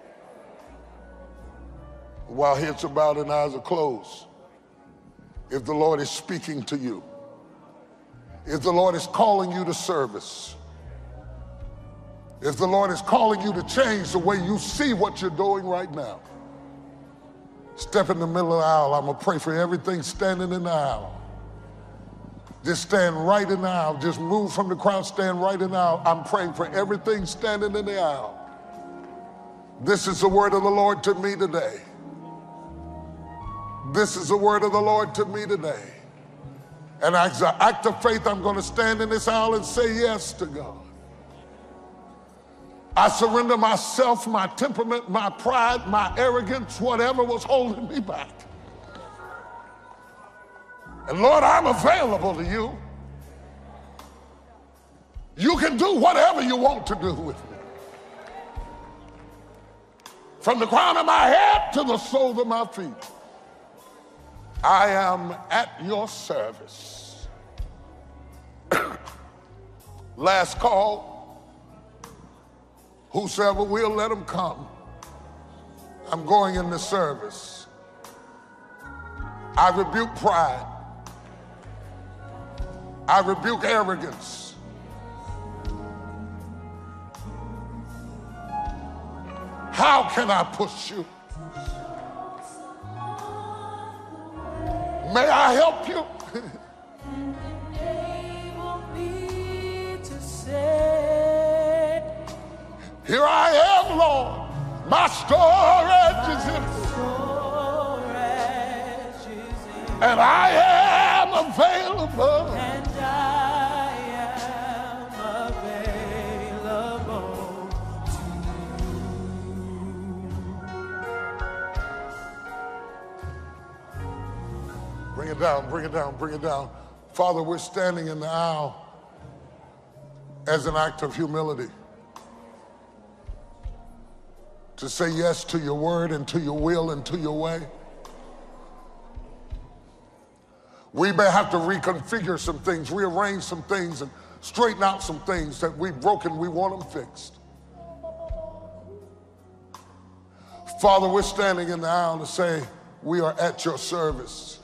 While heads are bowed and eyes are closed, if the Lord is speaking to you, if the Lord is calling you to service, if the Lord is calling you to change the way you see what you're doing right now, step in the middle of the aisle. I'm going to pray for everything standing in the aisle. Just stand right in the aisle. Just move from the crowd, stand right in the aisle. I'm praying for everything standing in the aisle. This is the word of the Lord to me today. This is the word of the Lord to me today. And as an act of faith, I'm going to stand in this aisle and say yes to God. I surrender myself, my temperament, my pride, my arrogance, whatever was holding me back. And Lord, I'm available to you. You can do whatever you want to do with me. From the crown of my head to the soles of my feet, I am at your service. Last call. Whosoever will, let him come. I'm going into service. I rebuke pride. I rebuke arrogance. How can I push you? May I help you? Here I am, Lord. My storage is empty. And I am available. And I am available to you. Bring it down, bring it down, bring it down. Father, we're standing in the aisle as an act of humility, to say yes to your word and to your will and to your way. We may have to reconfigure some things, rearrange some things, and straighten out some things that we've broken. We want them fixed. Father, we're standing in the aisle to say we are at your service,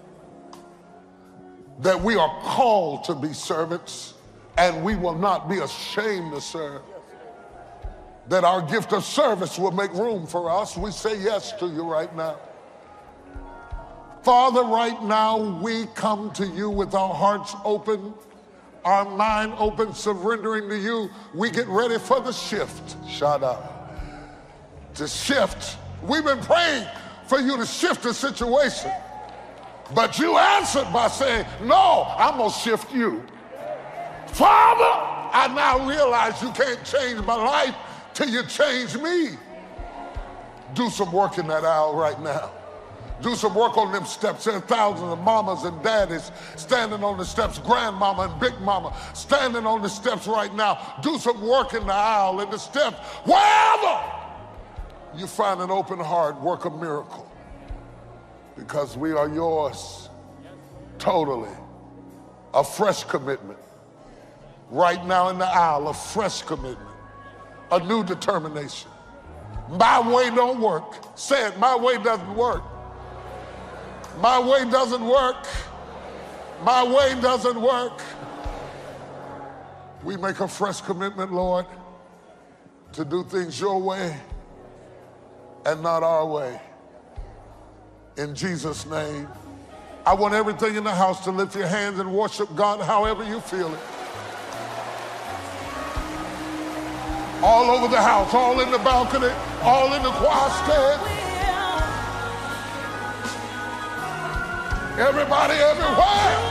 that we are called to be servants, and we will not be ashamed to serve. That our gift of service will make room for us. We say yes to you right now. Father, right now we come to you with our hearts open, our mind open, surrendering to you. We get ready for the shift. Shada. To shift. We've been praying for you to shift the situation, but you answered by saying, no, I'm going to shift you. Father, I now realize you can't change my life till you change me. Do some work in that aisle right now. Do some work on them steps. There are thousands of mamas and daddies standing on the steps, grandmama and big mama standing on the steps right now. Do some work in the aisle, in the steps, wherever you find an open heart, work a miracle. Because we are yours totally. A fresh commitment. Right now in the aisle, a fresh commitment. A new determination. My way don't work. Say it, my way doesn't work. My way doesn't work. My way doesn't work. We make a fresh commitment, Lord, to do things your way and not our way. In Jesus' name. I want everything in the house to lift your hands and worship God however you feel it. All over the house, all in the balcony, all in the choir stand. Everybody everywhere.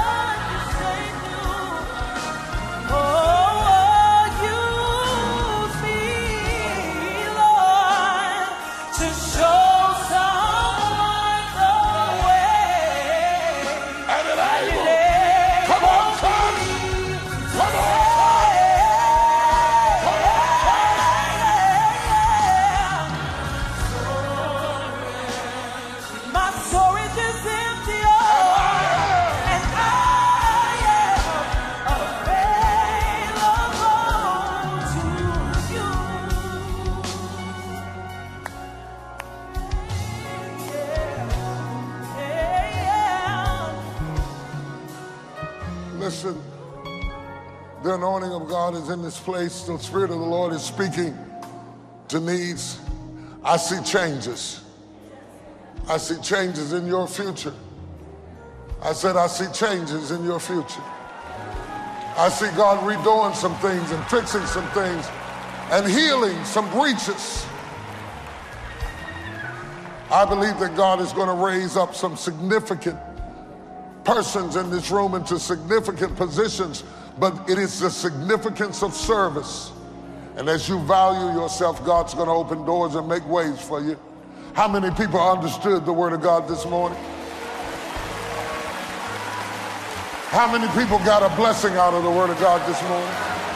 Listen, the anointing of God is in this place. The Spirit of the Lord is speaking to needs. I see changes. I see changes in your future. I said, I see changes in your future. I see God redoing some things and fixing some things and healing some breaches. I believe that God is going to raise up some significant persons in this room into significant positions, but it is the significance of service. And as you value yourself, God's going to open doors and make ways for you. How many people understood the word of God this morning? How many people got a blessing out of the word of God this morning?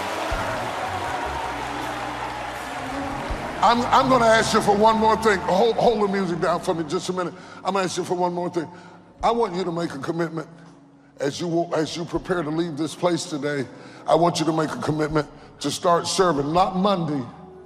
I'm going to ask you for one more thing. Hold the music down for me just a minute. I'm going to ask you for one more thing. I want you to make a commitment as you prepare to leave this place today. I want you to make a commitment to start serving, not Monday,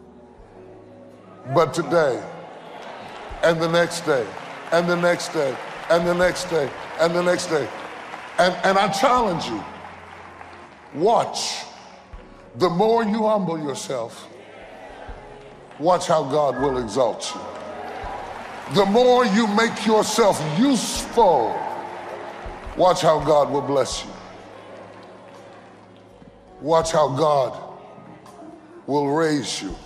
but today, and the next day, and the next day, and the next day, and the next day. And I challenge you, watch. The more you humble yourself, watch how God will exalt you. The more you make yourself useful, watch how God will bless you. Watch how God will raise you.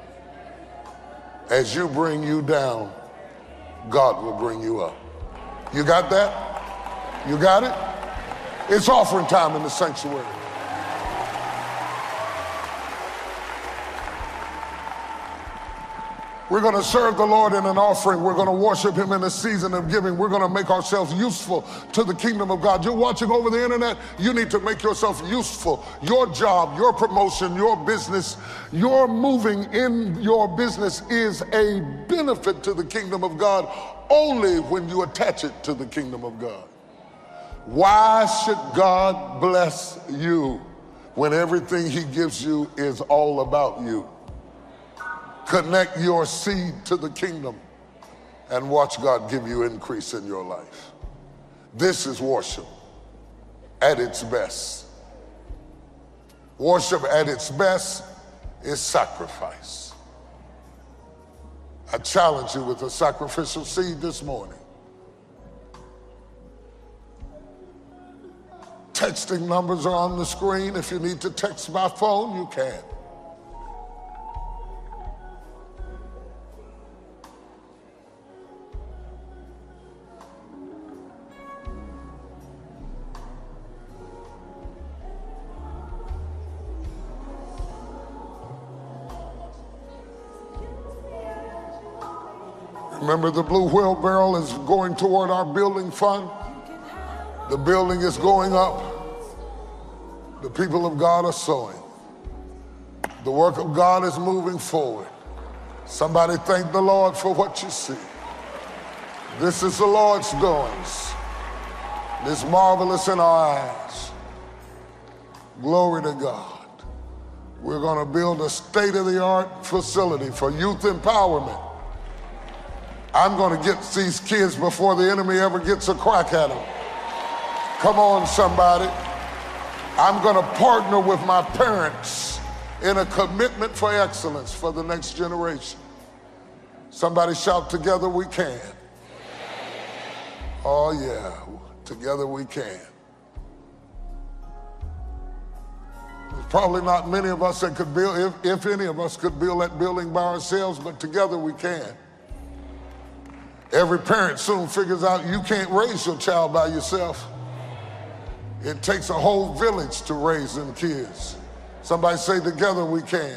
As you bring you down, God will bring you up. You got that? You got it? It's offering time in the sanctuary. We're going to serve the Lord in an offering. We're going to worship him in a season of giving. We're going to make ourselves useful to the kingdom of God. You're watching over the internet. You need to make yourself useful. Your job, your promotion, your business, your moving in your business is a benefit to the kingdom of God only when you attach it to the kingdom of God. Why should God bless you when everything he gives you is all about you? Connect your seed to the kingdom and watch God give you increase in your life. This is worship at its best. Worship at its best is sacrifice. I challenge you with a sacrificial seed this morning. Texting numbers are on the screen. If you need to text by phone, you can. Remember, the blue wheelbarrow is going toward our building fund. The building is going up. The people of God are sowing. The work of God is moving forward. Somebody thank the Lord for what you see. This is the Lord's doings. It's marvelous in our eyes. Glory to God. We're going to build a state-of-the-art facility for youth empowerment. I'm going to get these kids before the enemy ever gets a crack at them. Come on, somebody. I'm going to partner with my parents in a commitment for excellence for the next generation. Somebody shout, together we can. Oh yeah, together we can. There's probably not many of us that could build, if any of us could build that building by ourselves, but together we can. Every parent soon figures out you can't raise your child by yourself. It takes a whole village to raise them kids. Somebody say, together we can.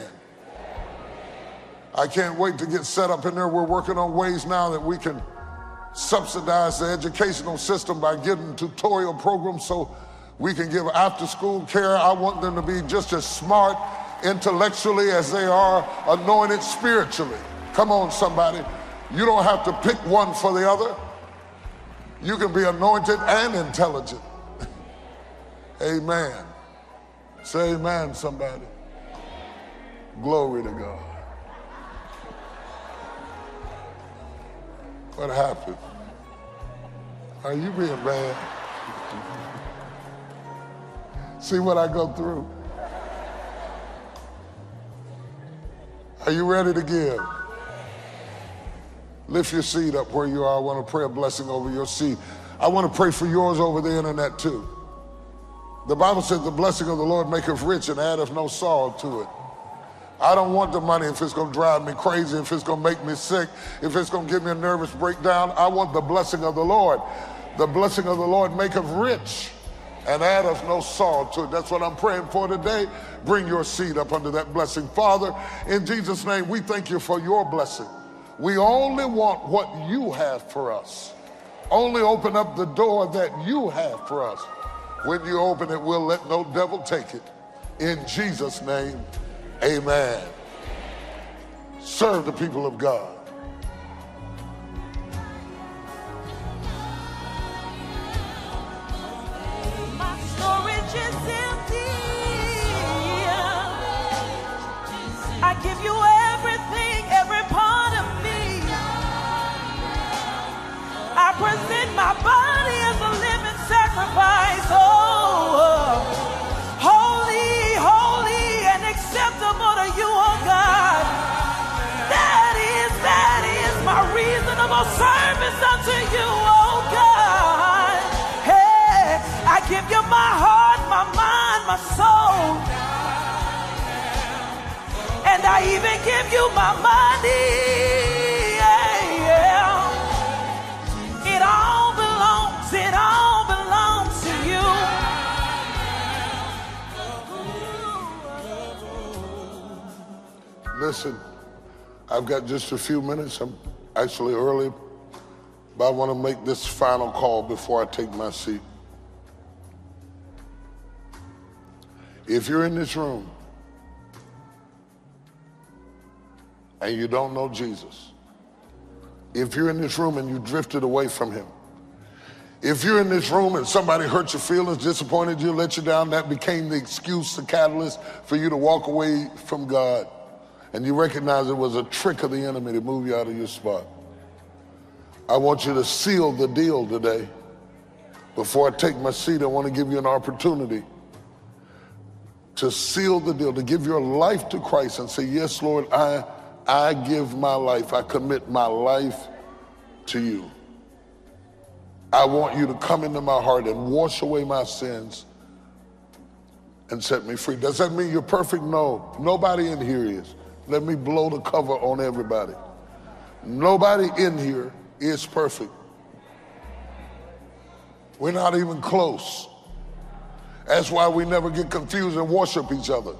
I can't wait to get set up in there. We're working on ways now that we can subsidize the educational system by getting tutorial programs so we can give after-school care. I want them to be just as smart intellectually as they are anointed spiritually. Come on, somebody. You don't have to pick one for the other. You can be anointed and intelligent. Amen. Say amen, somebody. Glory to God. What happened? Are you being bad? See what I go through? Are you ready to give? Lift your seat up where you are. I want to pray a blessing over your seat. I want to pray for yours over the internet too. The Bible says the blessing of the Lord maketh rich and addeth no sorrow to it. I don't want the money if it's going to drive me crazy, if it's going to make me sick, if it's going to give me a nervous breakdown. I want the blessing of the Lord. The blessing of the Lord maketh rich and addeth no sorrow to it. That's what I'm praying for today. Bring your seed up under that blessing. Father, in Jesus' name, we thank you for your blessing. We only want what you have for us. Only open up the door that you have for us. When you open it, we'll let no devil take it. In Jesus' name, amen. Serve the people of God. My storage is empty. I give you everything, every part of me. I present my body as a living sacrifice. Oh, holy, holy, and acceptable to you, oh God. That is my reasonable service unto you, oh God. Hey, I give you my heart, my mind, my soul. And I even give you my money. It all belongs to you. Listen, I've got just a few minutes. I'm actually early, but I want to make this final call before I take my seat. If you're in this room and you don't know Jesus, if you're in this room and you drifted away from him, if you're in this room and somebody hurt your feelings, disappointed you, let you down, that became the excuse, the catalyst for you to walk away from God, and you recognize it was a trick of the enemy to move you out of your spot, I want you to seal the deal today. Before I take my seat, I want to give you an opportunity to seal the deal, to give your life to Christ and say, yes, Lord, I give my life. I commit my life to you. I want you to come into my heart and wash away my sins and set me free. Does that mean you're perfect? No. Nobody in here is. Let me blow the cover on everybody. Nobody in here is perfect. We're not even close. That's why we never get confused and worship each other.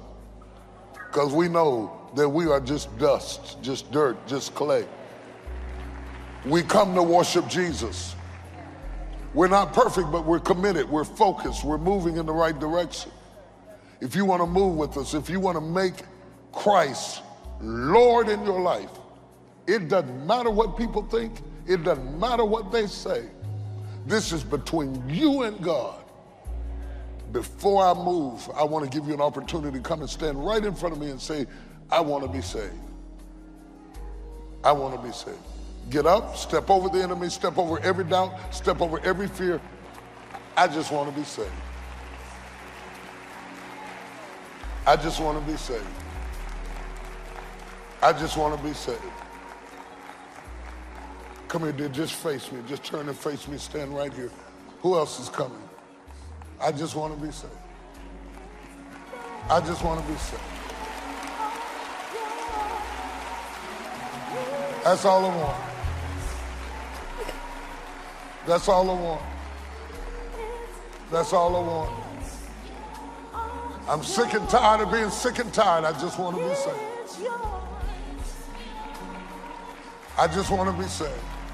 Because we know that we are just dust, just dirt, just clay. We come to worship Jesus. We're not perfect, but we're committed. We're focused. We're moving in the right direction. If you want to move with us, if you want to make Christ Lord in your life, it doesn't matter what people think. It doesn't matter what they say. This is between you and God. Before I move, I want to give you an opportunity to come and stand right in front of me and say, I want to be saved. I want to be saved. Get up, step over the enemy, step over every doubt, step over every fear. I just want to be saved. I just want to be saved. I just want to be saved. Come here, dear, just face me. Just turn and face me, stand right here. Who else is coming? I just want to be saved. I just want to be saved. That's all I want. That's all I want. That's all I want. I'm sick and tired of being sick and tired. I just want to be saved. I just want to be saved.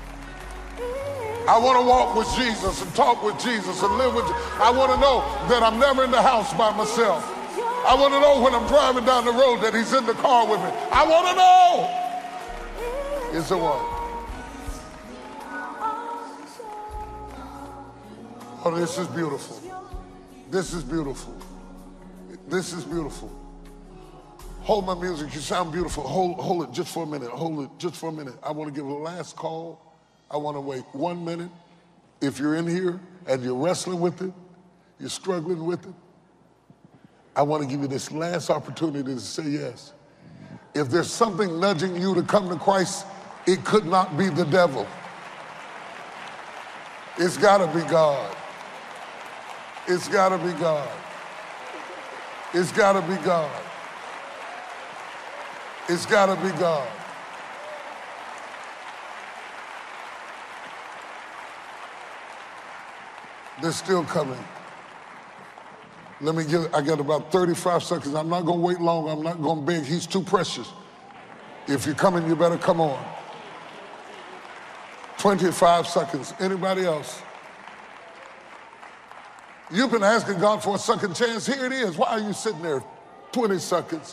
I want to walk with Jesus and talk with Jesus and live with Jesus. I want to know that I'm never in the house by myself. I want to know when I'm driving down the road that he's in the car with me. I want to know. Is the one. Oh, this is beautiful. This is beautiful. This is beautiful. Hold my music. You sound beautiful. Hold it just for a minute. Hold it just for a minute. I want to give a last call. I want to wait 1 minute. If you're in here and you're wrestling with it, you're struggling with it, I want to give you this last opportunity to say yes. If there's something nudging you to come to Christ, it could not be the devil. It's got to be God. It's got to be God. It's got to be God. It's got to be God. They're still coming. I got about 35 seconds. I'm not going to wait long. I'm not going to beg. He's too precious. If you're coming, you better come on. 25 seconds. Anybody else? You've been asking God for a second chance. Here it is. Why are you sitting there? 20 seconds.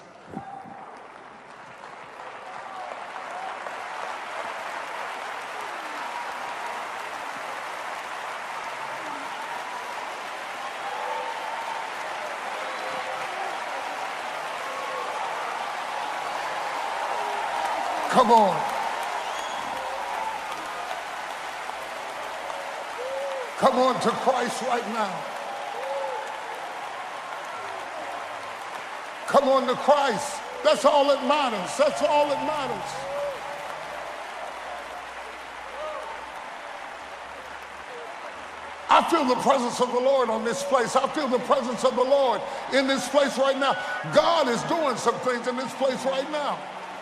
Come on. Come on to Christ right now. Come on to Christ. That's all that matters. That's all that matters. I feel the presence of the Lord on this place. I feel the presence of the Lord in this place right now. God is doing some things in this place right now.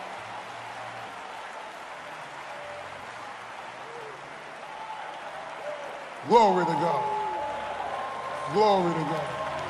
Glory to God. Glory to God.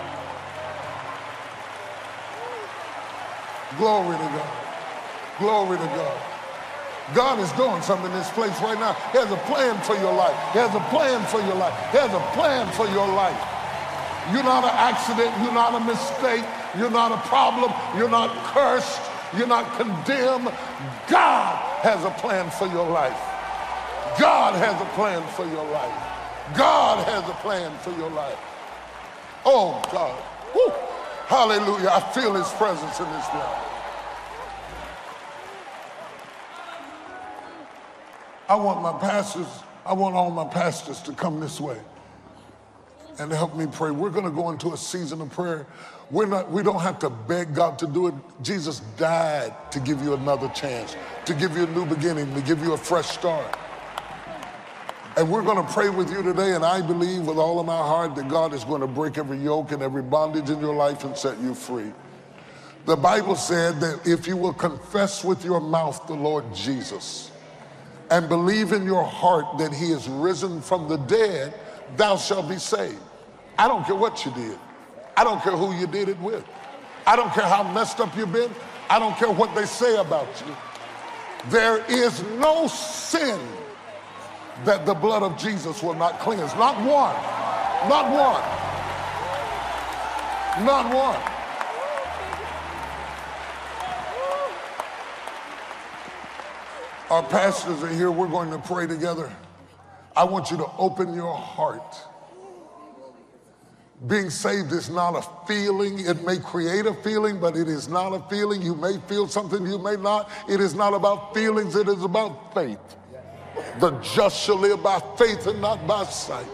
Glory to God. Glory to God. God is doing something in this place right now. He has a plan for your life. He has a plan for your life. He has a plan for your life. You're not an accident. You're not a mistake. You're not a problem. You're not cursed. You're not condemned. God has a plan for your life. God has a plan for your life. God has a plan for your life. Oh, God. Woo. Hallelujah. I feel his presence in this place. I want all my pastors to come this way and help me pray. We're going to go into a season of prayer. We don't have to beg God to do it. Jesus died to give you another chance, to give you a new beginning, to give you a fresh start. And we're going to pray with you today, and I believe with all of my heart that God is going to break every yoke and every bondage in your life and set you free. The Bible said that if you will confess with your mouth the Lord Jesus and believe in your heart that he is risen from the dead, thou shalt be saved. I don't care what you did. I don't care who you did it with. I don't care how messed up you've been. I don't care what they say about you. There is no sin that the blood of Jesus will not cleanse. Not one. Not one. Not one. Our pastors are here. We're going to pray together. I want you to open your heart. Being saved is not a feeling. It may create a feeling, but it is not a feeling. You may feel something, you may not. It is not about feelings. It is about faith. The just shall live by faith and not by sight.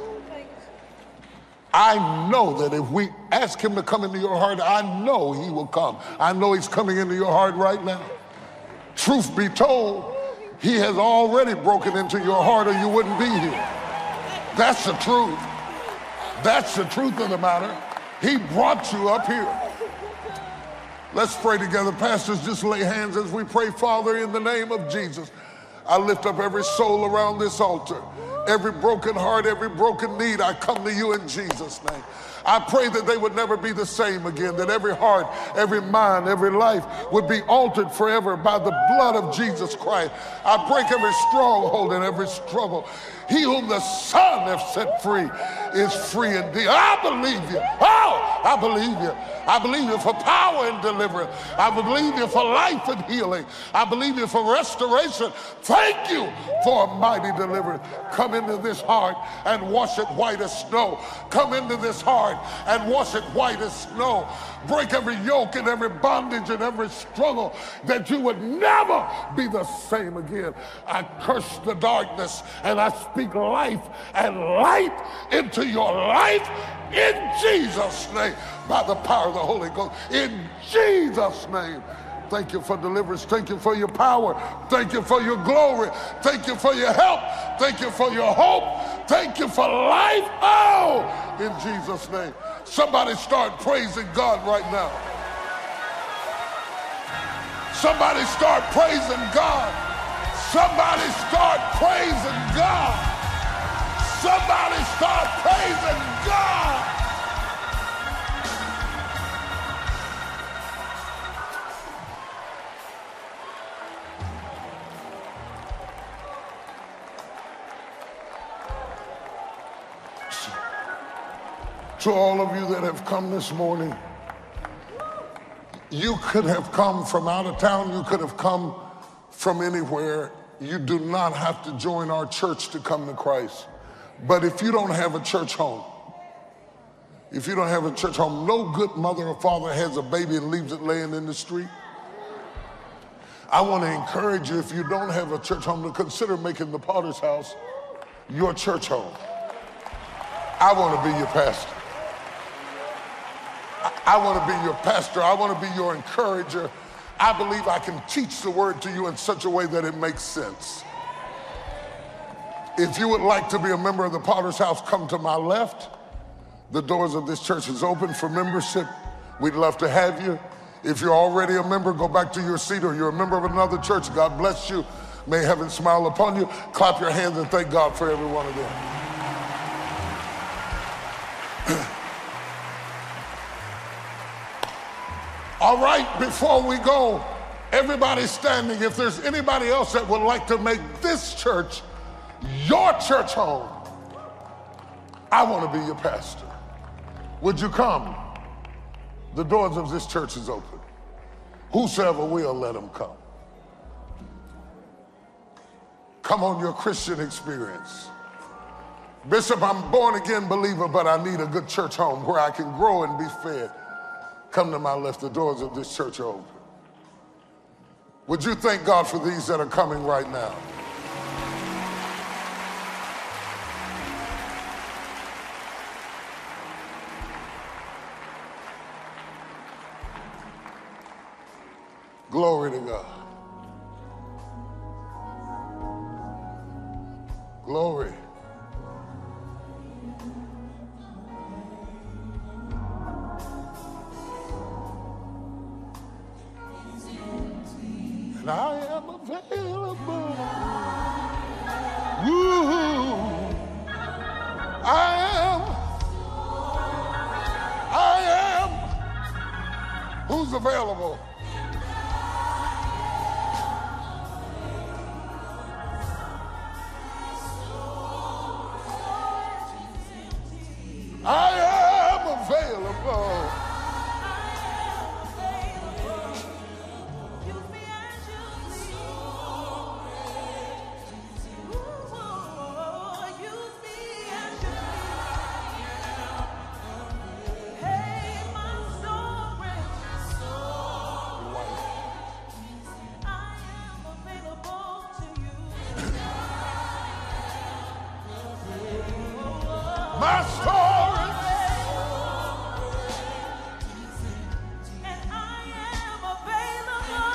I know that if we ask him to come into your heart, I know he will come. I know he's coming into your heart right now. Truth be told, he has already broken into your heart or you wouldn't be here. That's the truth. That's the truth of the matter. He brought you up here. Let's pray together. Pastors, just lay hands as we pray. Father, in the name of Jesus, I lift up every soul around this altar. Every broken heart, every broken need, I come to you in Jesus' name. I pray that they would never be the same again, that every heart, every mind, every life would be altered forever by the blood of Jesus Christ. I break every stronghold and every struggle. He whom the Son has set free is free indeed. I believe you. Oh, I believe you. I believe you for power and deliverance. I believe you for life and healing. I believe you for restoration. Thank you for a mighty deliverance. Come into this heart and wash it white as snow. Come into this heart and wash it white as snow. Break every yoke and every bondage and every struggle, that you would never be the same again. I curse the darkness and I speak life and light into your life in Jesus' name, by the power of the Holy Ghost. In Jesus' name. Thank you for deliverance. Thank you for your power. Thank you for your glory. Thank you for your help. Thank you for your hope. Thank you for life. Oh, in Jesus' name. Somebody start praising God right now. Somebody start praising God. Somebody start praising God. Somebody start praising God. To all of you that have come this morning, you could have come from out of town, you could have come from anywhere. You do not have to join our church to come to Christ. But if you don't have a church home, if you don't have a church home, no good mother or father has a baby and leaves it laying in the street. I want to encourage you, if you don't have a church home, to consider making the Potter's House your church home. I want to be your pastor. I want to be your pastor. I want to be your encourager. I believe I can teach the word to you in such a way that it makes sense. If you would like to be a member of the Potter's House, come to my left. The doors of this church is open for membership. We'd love to have you. If you're already a member, go back to your seat, or you're a member of another church. God bless you. May heaven smile upon you. Clap your hands and thank God for every one of them. All right, before we go, everybody standing, if there's anybody else that would like to make this church your church home, I want to be your pastor. Would you come? The doors of this church is open. Whosoever will, let him come. Come on your Christian experience. Bishop, I'm a born again believer, but I need a good church home where I can grow and be fed. Come to my left, the doors of this church are open. Would you thank God for these that are coming right now? Glory to God. Glory. And I am available. Woo. I am. Who's available? my story. And I am available.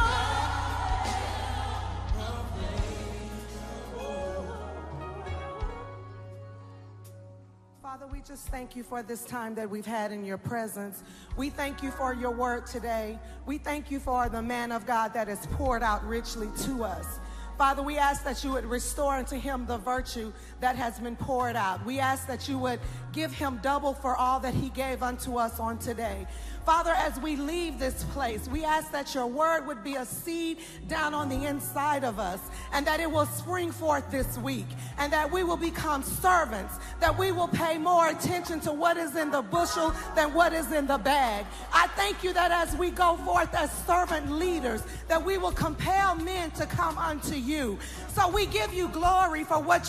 Father, we just thank you for this time that we've had in your presence. We thank you for your word today. We thank you for the man of God that has poured out richly to us. Father, we ask that you would restore unto him the virtue that has been poured out. We ask that you would give him double for all that he gave unto us on today. Father, as we leave this place, we ask that your word would be a seed down on the inside of us, and that it will spring forth this week, and that we will become servants, that we will pay more attention to what is in the bushel than what is in the bag. I thank you that as we go forth as servant leaders, that we will compel men to come unto you. So we give you glory for what